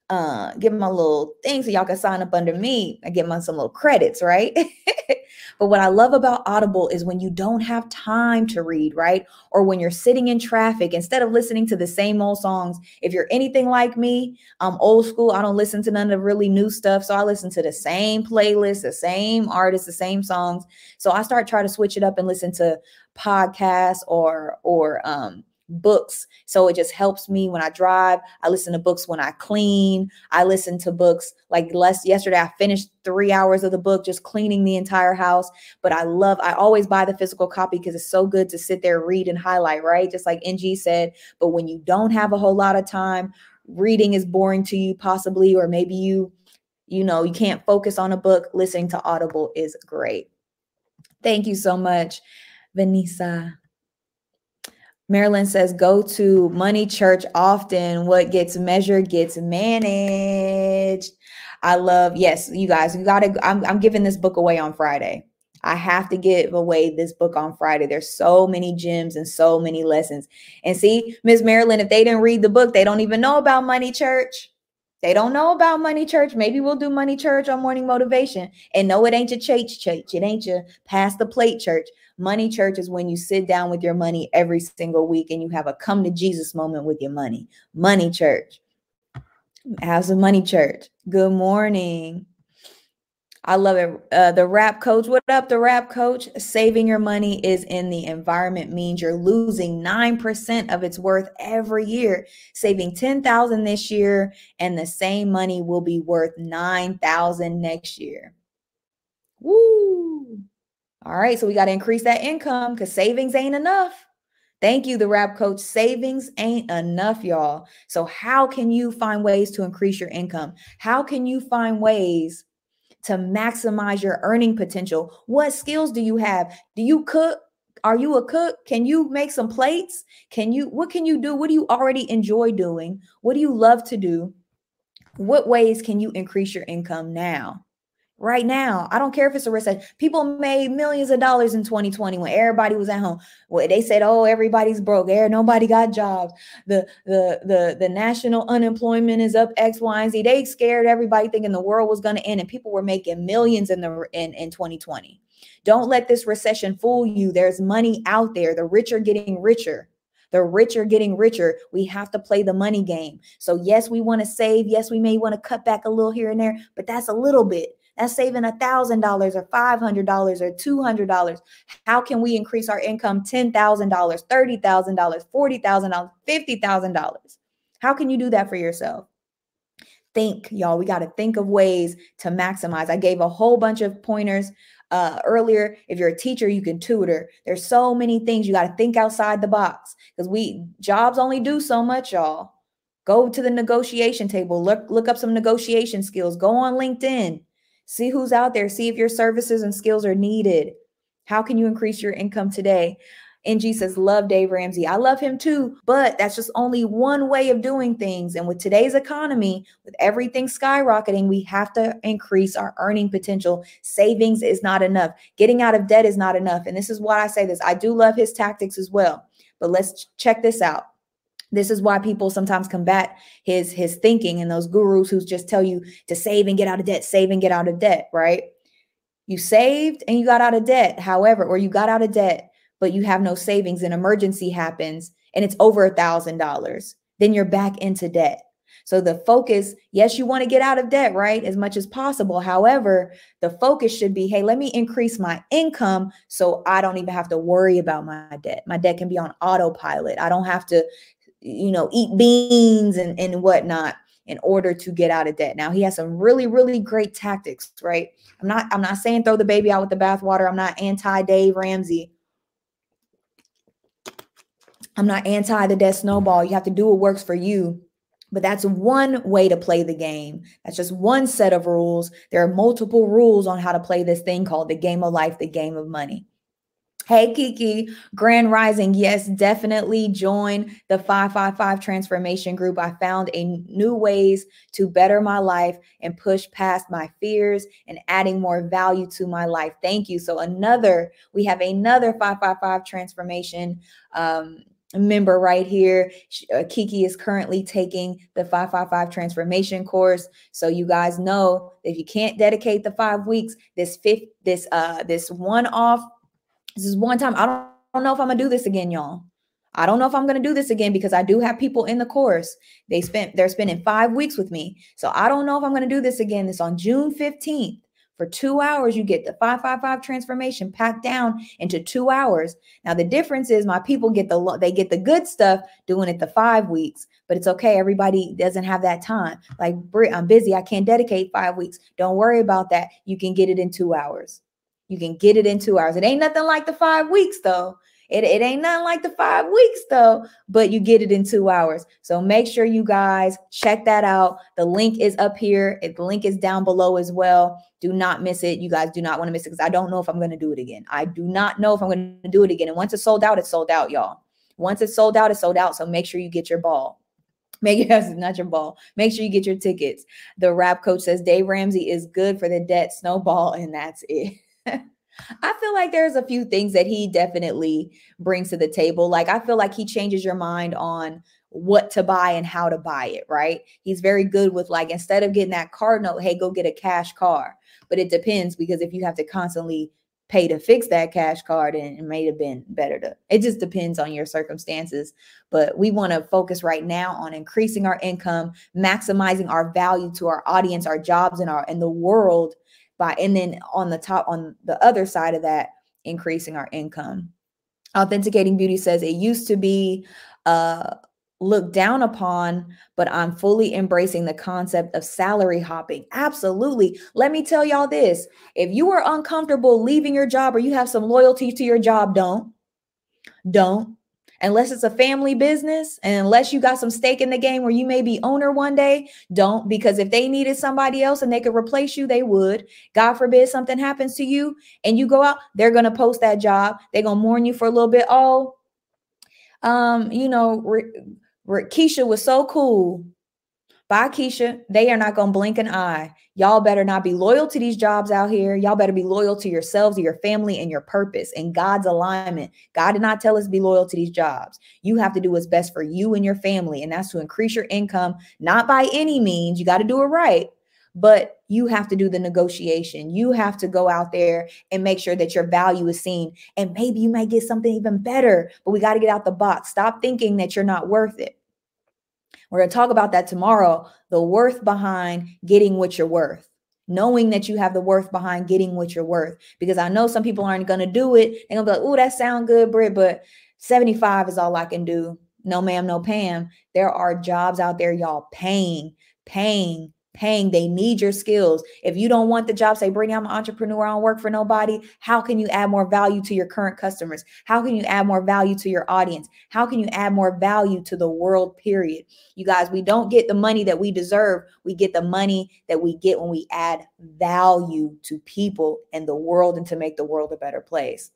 thing so y'all can sign up under me. I get some little credits, right? But what I love about Audible is when you don't have time to read, right? Or when you're sitting in traffic, instead of listening to the same old songs. If you're anything like me, I'm old school. I don't listen to none of the really new stuff. So I listen to the same playlist, the same artists, the same songs. So I try to switch it up and listen to podcasts or books. So it just helps me when I drive. I listen to books when I clean. I listen to books like yesterday. I finished 3 hours of the book just cleaning the entire house. But I always buy the physical copy because it's so good to sit there, read and highlight, right? Just like NG said. But when you don't have a whole lot of time, reading is boring to you possibly, or maybe you can't focus on a book, listening to Audible is great. Thank you so much, Vanessa. Marilyn says, go to Money Church often. What gets measured gets managed. Yes, you guys, I'm giving this book away on Friday. I have to give away this book on Friday. There's so many gems and so many lessons. And see, Miss Marilyn, if they didn't read the book, they don't even know about Money Church. They don't know about Money Church. Maybe we'll do Money Church on Morning Motivation. And no, it ain't your church. It ain't your pass the plate church. Money Church is when you sit down with your money every single week and you have a come to Jesus moment with your money. Money Church. How's the Money Church? Good morning. I love it. The Rap Coach. What up, the Rap Coach? Saving your money is in the environment means you're losing 9% of its worth every year. Saving $10,000 this year, and the same money will be worth $9,000 next year. Woo! All right, so we got to increase that income because savings ain't enough. Thank you, the Rap Coach. Savings ain't enough, y'all. So how can you find ways to increase your income? How can you find ways to maximize your earning potential? What skills do you have? Do you cook? Are you a cook? Can you make some plates? What can you do? What do you already enjoy doing? What do you love to do? What ways can you increase your income now? Right now, I don't care if it's a recession. People made millions of dollars in 2020 when everybody was at home. Well, they said, "Oh, everybody's broke. Nobody got jobs. The national unemployment is up X, Y, and Z." They scared everybody, thinking the world was going to end, and people were making millions in 2020. Don't let this recession fool you. There's money out there. The rich are getting richer. The rich are getting richer. We have to play the money game. So yes, we want to save. Yes, we may want to cut back a little here and there, but that's a little bit. That's saving $1,000 or $500 or $200. How can we increase our income $10,000, $30,000, $40,000, $50,000? How can you do that for yourself? Think, y'all. We got to think of ways to maximize. I gave a whole bunch of pointers earlier. If you're a teacher, you can tutor. There's so many things. You got to think outside the box, because jobs only do so much, y'all. Go to the negotiation table. Look up some negotiation skills. Go on LinkedIn. See who's out there. See if your services and skills are needed. How can you increase your income today? NG says, love Dave Ramsey. I love him too, but that's just only one way of doing things. And with today's economy, with everything skyrocketing, we have to increase our earning potential. Savings is not enough. Getting out of debt is not enough. And this is why I say this. I do love his tactics as well, but let's check this out. This is why people sometimes combat his thinking, and those gurus who just tell you to save and get out of debt, save and get out of debt, right? You saved and you got out of debt. However, or you got out of debt, but you have no savings, an emergency happens and it's over $1,000. Then you're back into debt. So the focus, yes, you want to get out of debt, right? As much as possible. However, the focus should be, hey, let me increase my income so I don't even have to worry about my debt. My debt can be on autopilot. I don't have to eat beans and whatnot in order to get out of debt. Now, he has some really, really great tactics, right? I'm not saying throw the baby out with the bathwater. I'm not anti Dave Ramsey. I'm not anti the debt snowball. You have to do what works for you. But that's one way to play the game. That's just one set of rules. There are multiple rules on how to play this thing called the game of life, the game of money. Hey, Kiki, Grand Rising. Yes, definitely join the 555 transformation group. I found new ways to better my life and push past my fears and adding more value to my life. Thank you. So we have another 555 transformation member right here. Kiki is currently taking the 555 transformation course. So you guys know if you can't dedicate the 5 weeks, this one-off, this is one time. I don't know if I'm gonna do this again, y'all. I don't know if I'm gonna do this again, because I do have people in the course. They're spending 5 weeks with me. So I don't know if I'm gonna do this again. It's on June 15th. For 2 hours, you get the 555 transformation packed down into 2 hours. Now the difference is my people get the good stuff doing it the 5 weeks, but it's okay. Everybody doesn't have that time. Like, Britt, I'm busy. I can't dedicate 5 weeks. Don't worry about that. You can get it in 2 hours. You can get it in 2 hours. It ain't nothing like the 5 weeks though. It ain't nothing like the 5 weeks though, but you get it in 2 hours. So make sure you guys check that out. The link is up here. The link is down below as well. Do not miss it. You guys do not want to miss it, because I don't know if I'm going to do it again. I do not know if I'm going to do it again. And once it's sold out, it's sold out, y'all. Once it's sold out, it's sold out. So make sure you get your ball. Not your ball. Make sure you get your tickets. The Rap Coach says Dave Ramsey is good for the debt snowball, and that's it. I feel like there's a few things that he definitely brings to the table. Like, I feel like he changes your mind on what to buy and how to buy it, right? He's very good with, like, instead of getting that car note, hey, go get a cash car. But it depends, because if you have to constantly pay to fix that cash card, and it may have been better it just depends on your circumstances. But we want to focus right now on increasing our income, maximizing our value to our audience, our jobs, and the world. And then on the other side of that, increasing our income. Authenticating Beauty says, it used to be looked down upon, but I'm fully embracing the concept of salary hopping. Absolutely. Let me tell y'all this. If you are uncomfortable leaving your job, or you have some loyalty to your job, don't. Unless it's a family business and unless you got some stake in the game where you may be owner one day, don't, because if they needed somebody else and they could replace you, they would. God forbid something happens to you and you go out, they're going to post that job. They're going to mourn you for a little bit. Oh, Keisha was so cool. Bye, Keisha. They are not going to blink an eye. Y'all better not be loyal to these jobs out here. Y'all better be loyal to yourselves, to your family, and your purpose and God's alignment. God did not tell us to be loyal to these jobs. You have to do what's best for you and your family, and that's to increase your income, not by any means. You got to do it right, but you have to do the negotiation. You have to go out there and make sure that your value is seen, and maybe you might get something even better, but we got to get out the box. Stop thinking that you're not worth it. We're going to talk about that tomorrow, the worth behind getting what you're worth, knowing that you have the worth behind getting what you're worth, because I know some people aren't going to do it. They're going to be like, oh, that sounds good, Britt, but 75 is all I can do. No, ma'am, no, Pam. There are jobs out there, y'all, paying. They need your skills. If you don't want the job, say, Brittany, I'm an entrepreneur. I don't work for nobody. How can you add more value to your current customers? How can you add more value to your audience? How can you add more value to the world, period? You guys, we don't get the money that we deserve. We get the money that we get when we add value to people and the world and to make the world a better place.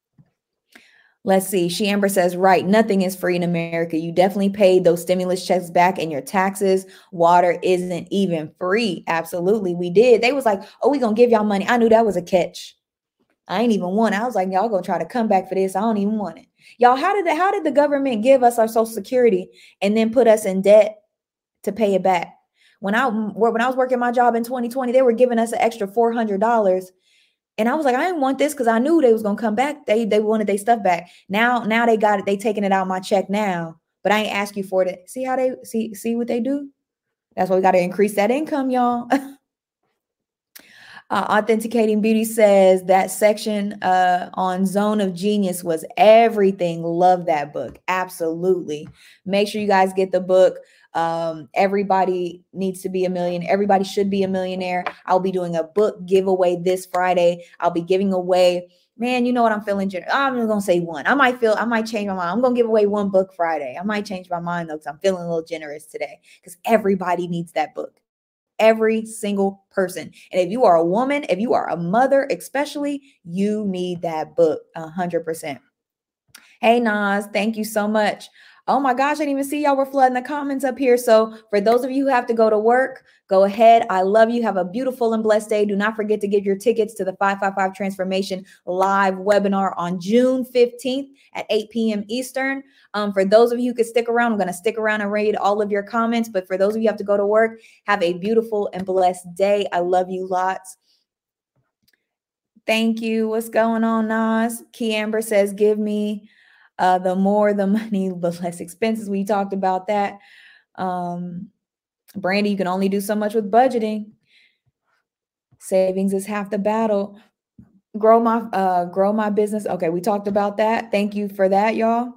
Let's see. She Amber says, right. Nothing is free in America. You definitely paid those stimulus checks back and your taxes. Water isn't even free. Absolutely. We did. They was like, oh, we going to give y'all money. I knew that was a catch. I ain't even want it. I was like, y'all going to try to come back for this. I don't even want it. Y'all, how did the government give us our Social Security and then put us in debt to pay it back? When I was working my job in 2020, they were giving us an extra $400. And I was like, I didn't want this because I knew they was going to come back. They wanted their stuff back. Now they got it. They taking it out of my check now, but I ain't ask you for it. See how they see what they do? That's why we got to increase that income, y'all. Authenticating Beauty says that section on Zone of Genius was everything. Love that book. Absolutely. Make sure you guys get the book. Everybody needs to be a millionaire. Everybody should be a millionaire. I'll be doing a book giveaway this Friday. I'll be giving away, man, you know what I'm feeling? I'm just going to say one. I might change my mind. I'm going to give away one book Friday. I might change my mind though, because I'm feeling a little generous today, because everybody needs that book. Every single person. And if you are a woman, if you are a mother, especially, you need that book 100%. Hey, Nas, thank you so much. Oh my gosh, I didn't even see y'all were flooding the comments up here. So for those of you who have to go to work, go ahead. I love you. Have a beautiful and blessed day. Do not forget to get your tickets to the 555 Transformation live webinar on June 15th at 8 p.m. Eastern. For those of you who could stick around, I'm going to stick around and read all of your comments. But for those of you who have to go to work, have a beautiful and blessed day. I love you lots. Thank you. What's going on, Nas? Key Amber says, give me the more the money, the less expenses. We talked about that. Brandy, you can only do so much with budgeting. Savings is half the battle. Grow my business. Okay, we talked about that. Thank you for that, y'all.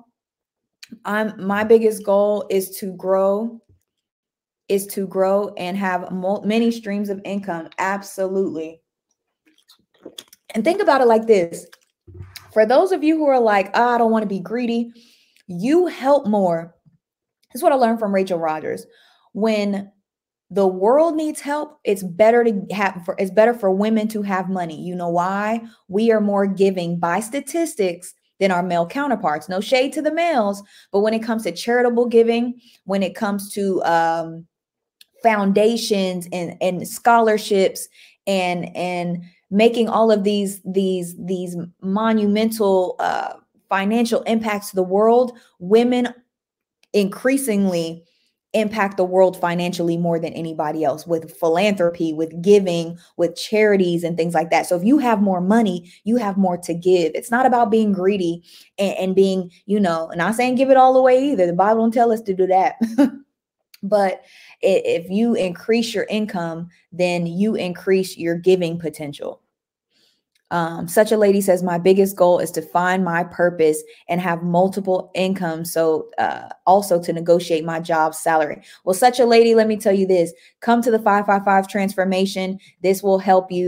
My biggest goal is to grow and have many streams of income. Absolutely. And think about it like this. For those of you who are like, I don't want to be greedy, you help more. This is what I learned from Rachel Rogers. When the world needs help, it's better for women to have money. You know why? We are more giving by statistics than our male counterparts. No shade to the males, but when it comes to charitable giving, when it comes to foundations and scholarships and making all of these monumental financial impacts to the world, women increasingly impact the world financially more than anybody else, with philanthropy, with giving, with charities and things like that. So if you have more money, you have more to give. It's not about being greedy and being, not saying give it all away either. The Bible don't tell us to do that. But if you increase your income, then you increase your giving potential. Such a lady says, my biggest goal is to find my purpose and have multiple incomes. So also to negotiate my job salary. Well, such a lady, let me tell you this, come to the 555 Transformation. This will help you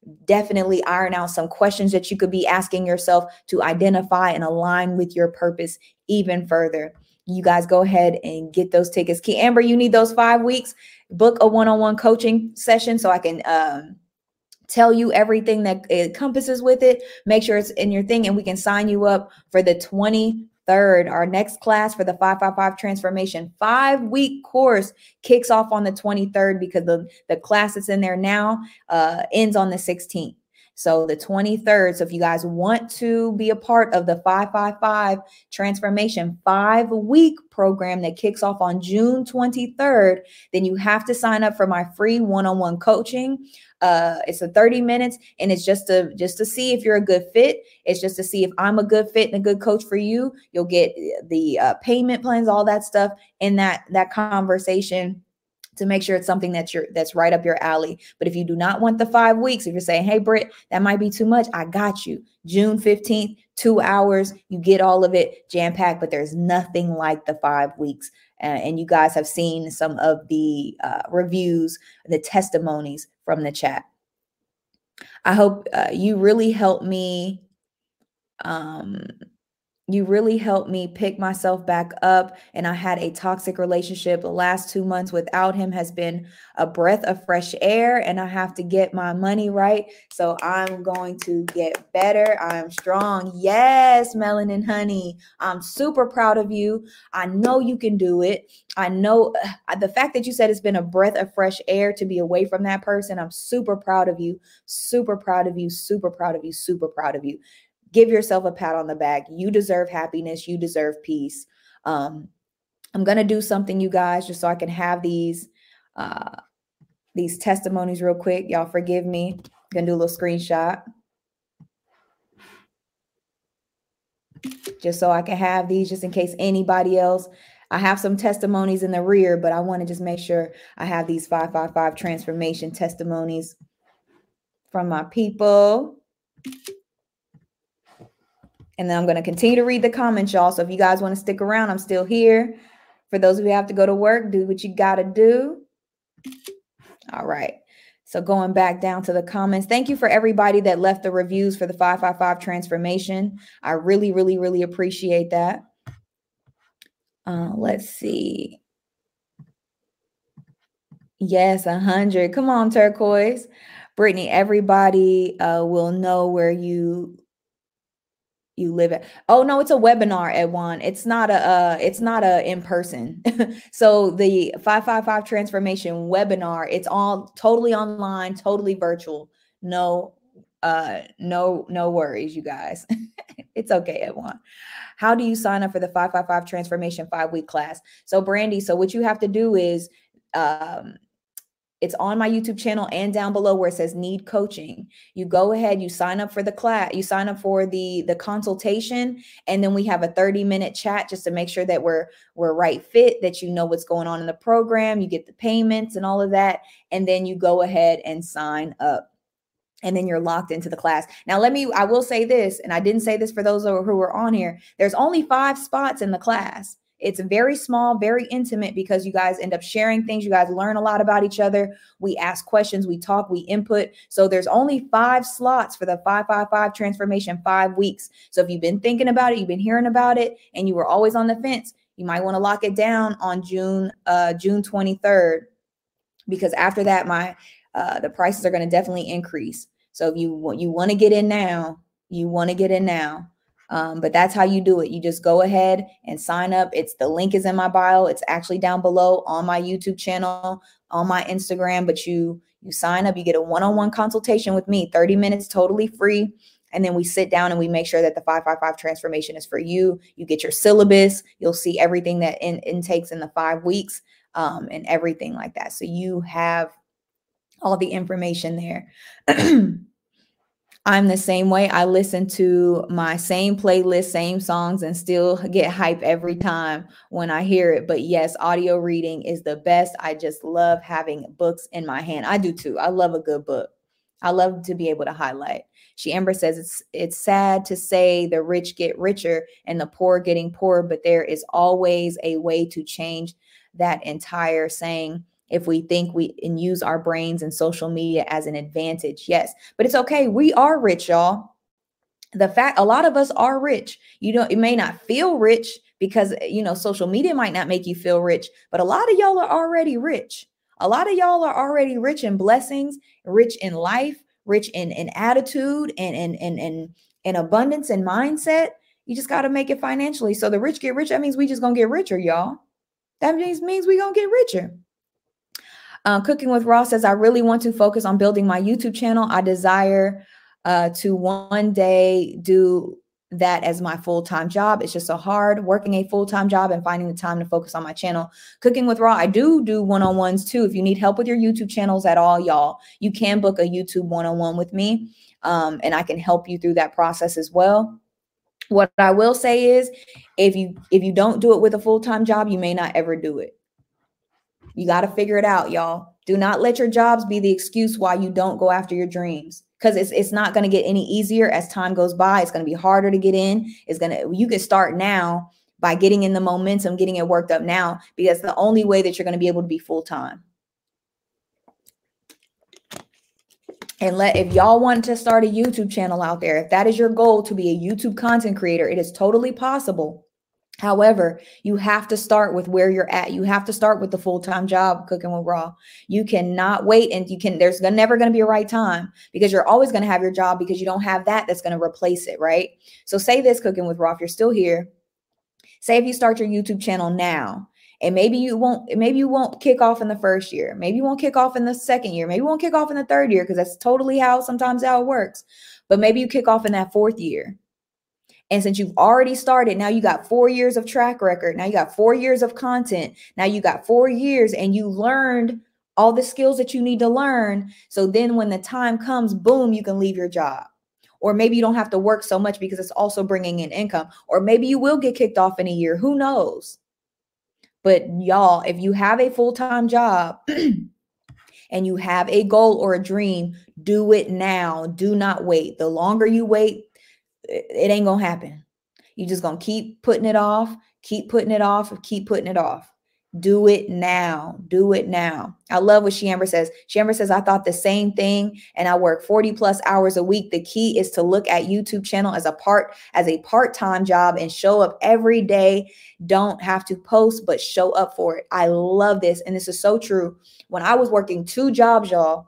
definitely iron out some questions that you could be asking yourself to identify and align with your purpose even further. You guys go ahead and get those tickets. Key Amber, you need those 5 weeks. Book a one-on-one coaching session so I can tell you everything that encompasses with it. Make sure it's in your thing, and we can sign you up for the 23rd. Our next class for the 555 transformation 5-week course kicks off on the 23rd, because the class that's in there now ends on the 16th. So the 23rd. So if you guys want to be a part of the 555 transformation 5-week program that kicks off on June 23rd, then you have to sign up for my free one-on-one coaching. It's a 30 minutes, and it's just to see if you're a good fit. It's just to see if I'm a good fit and a good coach for you. You'll get the payment plans, all that stuff in that conversation, to make sure it's something that's right up your alley. But if you do not want the 5 weeks, if you're saying, hey, Britt, that might be too much, I got you. June 15th, 2 hours, you get all of it jam-packed, but there's nothing like the 5 weeks. And you guys have seen some of the reviews, the testimonies from the chat. I hope you really helped me. You really helped me pick myself back up. And I had a toxic relationship. The last 2 months without him has been a breath of fresh air, and I have to get my money right. So I'm going to get better. I'm strong. Yes, Melanin Honey. I'm super proud of you. I know you can do it. I know the fact that you said it's been a breath of fresh air to be away from that person. I'm super proud of you. Super proud of you. Super proud of you. Super proud of you. Give yourself a pat on the back. You deserve happiness. You deserve peace. I'm going to do something, you guys, just so I can have these testimonies real quick. Y'all forgive me. I'm going to do a little screenshot, just so I can have these, just in case anybody else. I have some testimonies in the rear, but I want to just make sure I have these 555 transformation testimonies from my people. And then I'm going to continue to read the comments, y'all. So if you guys want to stick around, I'm still here. For those of you who have to go to work, do what you got to do. All right. So going back down to the comments, thank you for everybody that left the reviews for the 555 transformation. I really, really, really appreciate that. Let's see. Yes, 100. Come on, Turquoise. Brittany, everybody will know where you live at. Oh no, it's a webinar at one. It's not a in-person. So the 555 transformation webinar, it's all totally online, totally virtual. No worries, you guys. It's okay at one. How do you sign up for the 555 transformation 5-week class? So Brandy, so what you have to do is it's on my YouTube channel and down below where it says need coaching. You go ahead, you sign up for the class, you sign up for the consultation, and then we have a 30-minute chat just to make sure that we're right fit, that you know what's going on in the program, you get the payments and all of that, and then you go ahead and sign up. And then you're locked into the class. Now, I will say this, and I didn't say this for those who are on here. There's only 5 spots in the class. It's very small, very intimate, because you guys end up sharing things. You guys learn a lot about each other. We ask questions, we talk, we input. So there's only 5 slots for the 555 transformation 5 weeks. So if you've been thinking about it, you've been hearing about it, and you were always on the fence, you might want to lock it down on June 23rd, because after that, the prices are going to definitely increase. So if you want to get in now, you want to get in now. But that's how you do it. You just go ahead and sign up. The link is in my bio. It's actually down below on my YouTube channel, on my Instagram. But you sign up, you get a one-on-one consultation with me, 30 minutes, totally free. And then we sit down and we make sure that the 555 transformation is for you. You get your syllabus. You'll see everything that intakes in the 5 weeks and everything like that. So you have all the information there. I'm the same way. I listen to my same playlist, same songs, and still get hype every time when I hear it. But yes, audio reading is the best. I just love having books in my hand. I do too. I love a good book. I love to be able to highlight. Amber says it's sad to say the rich get richer and the poor getting poorer, but there is always a way to change that entire saying. if we think we and use our brains and social media as an advantage. Yes, but it's okay. We are rich, y'all. The fact a lot of us are rich. It may not feel rich because social media might not make you feel rich, but a lot of y'all are already rich. A lot of y'all are already rich in blessings, rich in life, rich in attitude and abundance and mindset. You just got to make it financially. So the rich get rich. That means we just gonna get richer, y'all. That means we gonna get richer. Cooking with Ross says, I really want to focus on building my YouTube channel. I desire to one day do that as my full-time job. It's just so hard working a full-time job and finding the time to focus on my channel. Cooking with Raw, I do one-on-ones too. If you need help with your YouTube channels at all, y'all, you can book a YouTube one-on-one with me, and I can help you through that process as well. What I will say is, if you don't do it with a full-time job, you may not ever do it. You got to figure it out, y'all. Do not let your jobs be the excuse why you don't go after your dreams, because it's not going to get any easier as time goes by. It's going to be harder to get in. You can start now by getting in the momentum, getting it worked up now, because the only way that you're going to be able to be full-time. And if y'all want to start a YouTube channel out there, if that is your goal to be a YouTube content creator, it is totally possible. However, you have to start with where you're at. You have to start with the full-time job, Cooking with Raw. You cannot wait, and there's never going to be a right time, because you're always going to have your job, because you don't have that's going to replace it, right? So say this, Cooking with Raw, if you're still here, say if you start your YouTube channel now, and maybe you won't kick off in the first year. Maybe you won't kick off in the second year. Maybe you won't kick off in the third year, because that's totally sometimes how it works. But maybe you kick off in that fourth year. And since you've already started, now you got 4 years of track record. Now you got 4 years of content. Now you got 4 years, and you learned all the skills that you need to learn. So then when the time comes, boom, you can leave your job. Or maybe you don't have to work so much because it's also bringing in income. Or maybe you will get kicked off in a year. Who knows? But y'all, if you have a full-time job and you have a goal or a dream, do it now. Do not wait. The longer you wait, it ain't gonna happen. You just gonna keep putting it off, keep putting it off, keep putting it off. Do it now. Do it now. I love what Sheamber says. Sheamber says, I thought the same thing, and I work 40 plus hours a week. The key is to look at YouTube channel as a part-time job and show up every day. Don't have to post, but show up for it. I love this. And this is so true. When I was working 2 jobs, y'all,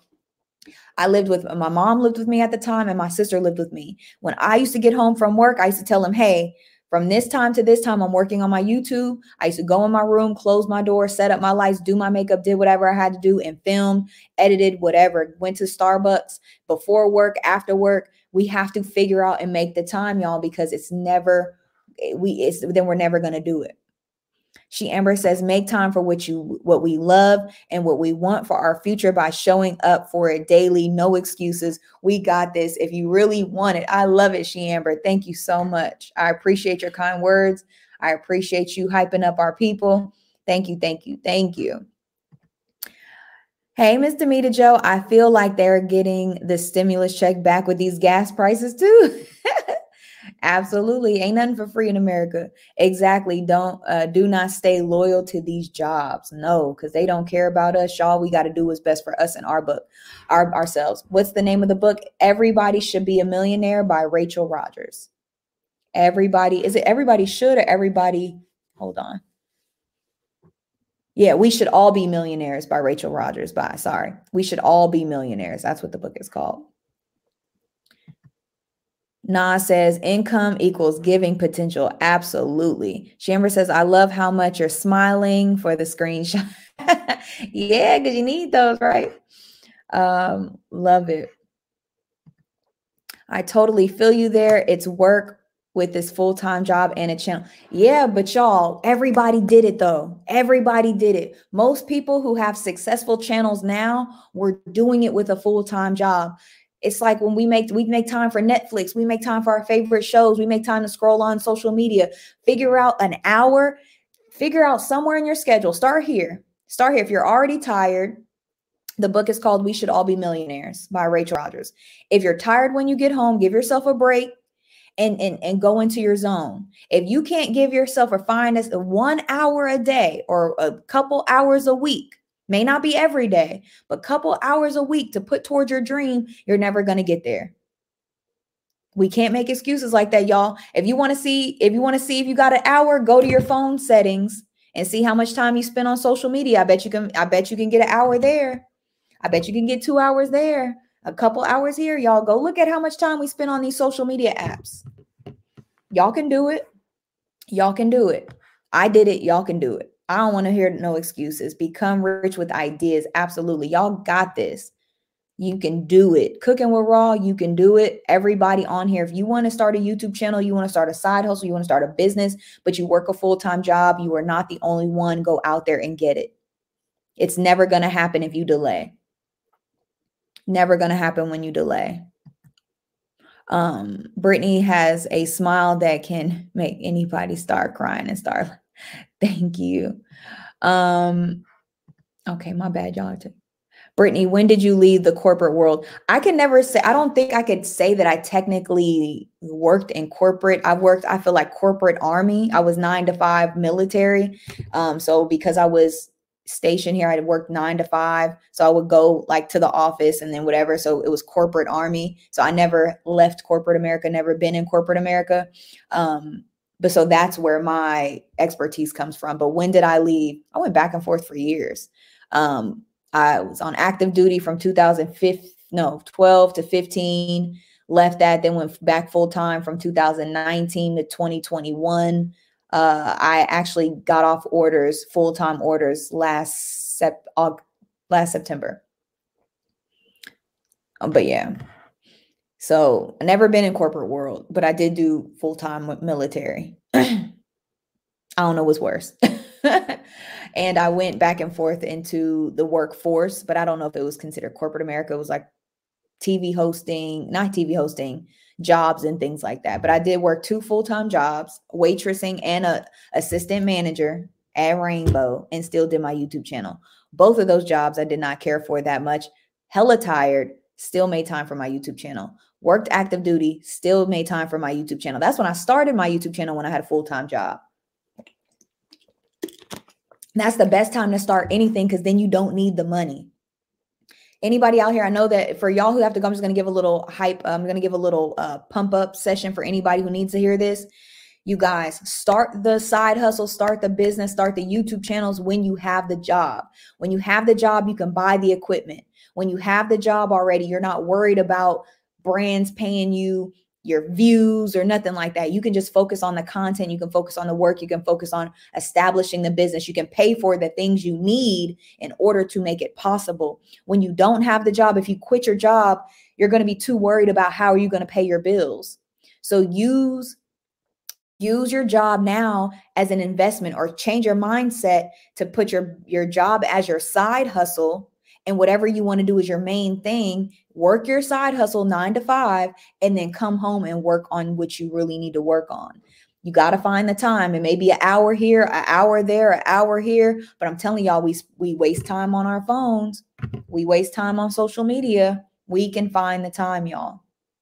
my mom lived with me at the time, and my sister lived with me. When I used to get home from work, I used to tell them, hey, from this time to this time, I'm working on my YouTube. I used to go in my room, close my door, set up my lights, do my makeup, did whatever I had to do, and filmed, edited, whatever. Went to Starbucks before work, after work. We have to figure out and make the time, y'all, because then we're never going to do it. Amber says, make time for what we love and what we want for our future by showing up for it daily. No excuses. We got this. If you really want it. I love it, Amber. Thank you so much. I appreciate your kind words. I appreciate you hyping up our people. Thank you. Thank you. Thank you. Hey, Miss Demita Joe, I feel like they're getting the stimulus check back with these gas prices too. Absolutely. Ain't nothing for free in America. Exactly. Do not stay loyal to these jobs. No, because they don't care about us. Y'all, we got to do what's best for us and ourselves. What's the name of the book? Everybody Should Be a Millionaire by Rachel Rodgers. Is it Everybody Should or Everybody? Hold on. Yeah, We Should All Be Millionaires by Rachel Rodgers. We Should All Be Millionaires. That's what the book is called. Nas says, income equals giving potential. Absolutely. Shamber says, I love how much you're smiling for the screenshot. Yeah, because you need those, right? Love it. I totally feel you there. It's work with this full-time job and a channel. Yeah, but y'all, everybody did it though. Everybody did it. Most people who have successful channels now were doing it with a full-time job. It's like when we make time for Netflix, we make time for our favorite shows, we make time to scroll on social media, figure out an hour, figure out somewhere in your schedule. Start here. If you're already tired, the book is called We Should All Be Millionaires by Rachel Rodgers. If you're tired when you get home, give yourself a break and go into your zone. If you can't give yourself or find us 1 hour a day or a couple hours a week May not be every day, but couple hours a week to put towards your dream, you're never going to get there. We can't make excuses like that, y'all. If you want to see if you got an hour, go to your phone settings and see how much time you spend on social media. I bet you can get an hour there. I bet you can get 2 hours there, a couple hours here. Y'all go look at how much time we spend on these social media apps. Y'all can do it. Y'all can do it. I did it. Y'all can do it. I don't want to hear no excuses. Become rich with ideas. Absolutely. Y'all got this. You can do it. Cooking with Raw, you can do it. Everybody on here, if you want to start a YouTube channel, you want to start a side hustle, you want to start a business, but you work a full-time job, you are not the only one. Go out there and get it. It's never going to happen if you delay. Never going to happen when you delay. Brittany has a smile that can make anybody start crying and start. Thank you. Okay, my bad, y'all. Brittany, when did you leave the corporate world? I can never say, I don't think I could say that I technically worked in corporate. I feel like corporate army. I was 9 to 5 military. So because I was stationed here, I had worked 9 to 5. So I would go like to the office and then whatever. So it was corporate army. So I never left corporate America, never been in corporate America. But so that's where my expertise comes from. But when did I leave? I went back and forth for years. I was on active duty from 12 to 15, left that, then went back full time from 2019 to 2021. I actually got off orders, full-time orders last September. But yeah, so I never been in corporate world, but I did do full-time with military. I don't know what's worse. And I went back and forth into the workforce, but I don't know if it was considered corporate America. It was like not TV hosting, jobs and things like that. But I did work 2 full-time jobs, waitressing and a assistant manager at Rainbow, and still did my YouTube channel. Both of those jobs I did not care for that much. Hella tired, still made time for my YouTube channel. Worked active duty, still made time for my YouTube channel. That's when I started my YouTube channel, when I had a full-time job. That's the best time to start anything, because then you don't need the money. Anybody out here, I know that for y'all who have to go, I'm just going to give a little hype. I'm going to give a little pump up session for anybody who needs to hear this. You guys, start the side hustle, start the business, start the YouTube channels when you have the job. When you have the job, you can buy the equipment. When you have the job already, you're not worried about brands paying you your views or nothing like that. You can just focus on the content. You can focus on the work. You can focus on establishing the business. You can pay for the things you need in order to make it possible. When you don't have the job, if you quit your job, you're going to be too worried about how are you going to pay your bills. So use your job now as an investment, or change your mindset to put your job as your side hustle, and whatever you want to do is your main thing. Work your side hustle 9 to 5, and then come home and work on what you really need to work on. You got to find the time. It may be an hour here, an hour there, an hour here, but I'm telling y'all, we waste time on our phones. We waste time on social media. We can find the time, y'all.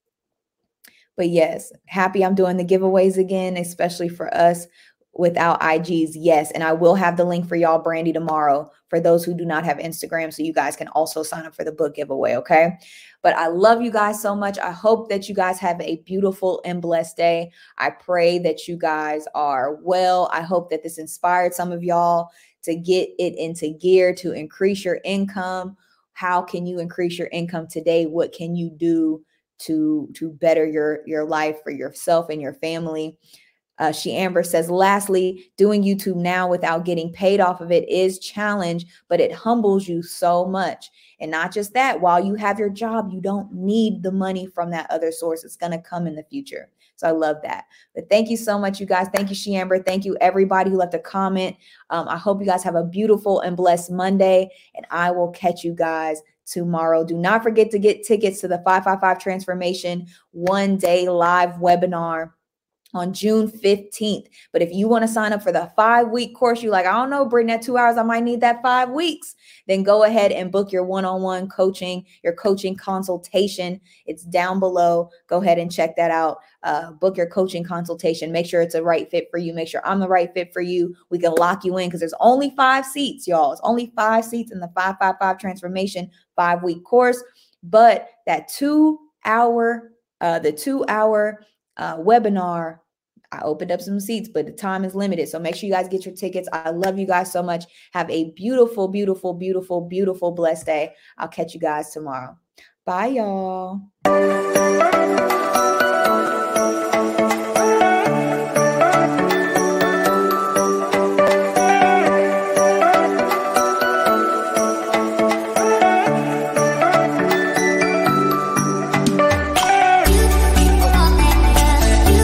But yes, happy I'm doing the giveaways again, especially for us without IGs. Yes. And I will have the link for y'all, Brandy, tomorrow for those who do not have Instagram. So you guys can also sign up for the book giveaway. Okay. But I love you guys so much. I hope that you guys have a beautiful and blessed day. I pray that you guys are well. I hope that this inspired some of y'all to get it into gear, to increase your income. How can you increase your income today? What can you do to better your life for yourself and your family? She Amber says, lastly, doing YouTube now without getting paid off of it is challenge, but it humbles you so much. And not just that, while you have your job, you don't need the money from that other source. It's going to come in the future. So I love that. But thank you so much, you guys. Thank you, She Amber. Thank you, everybody who left a comment. I hope you guys have a beautiful and blessed Monday, and I will catch you guys tomorrow. Do not forget to get tickets to the 555 Transformation one-day live webinar on June 15th. But if you want to sign up for the 5-week course, you're like, I don't know, Brittany, that 2 hours, I might need that 5 weeks. Then go ahead and book your one-on-one coaching, your coaching consultation. It's down below. Go ahead and check that out. Book your coaching consultation. Make sure it's a right fit for you. Make sure I'm the right fit for you. We can lock you in because there's only 5 seats, y'all. It's only 5 seats in the 555 transformation 5-week course. But that 2-hour, the 2-hour webinar, I opened up some seats, but the time is limited. So make sure you guys get your tickets. I love you guys so much. Have a beautiful, beautiful, beautiful, beautiful, blessed day. I'll catch you guys tomorrow. Bye, y'all.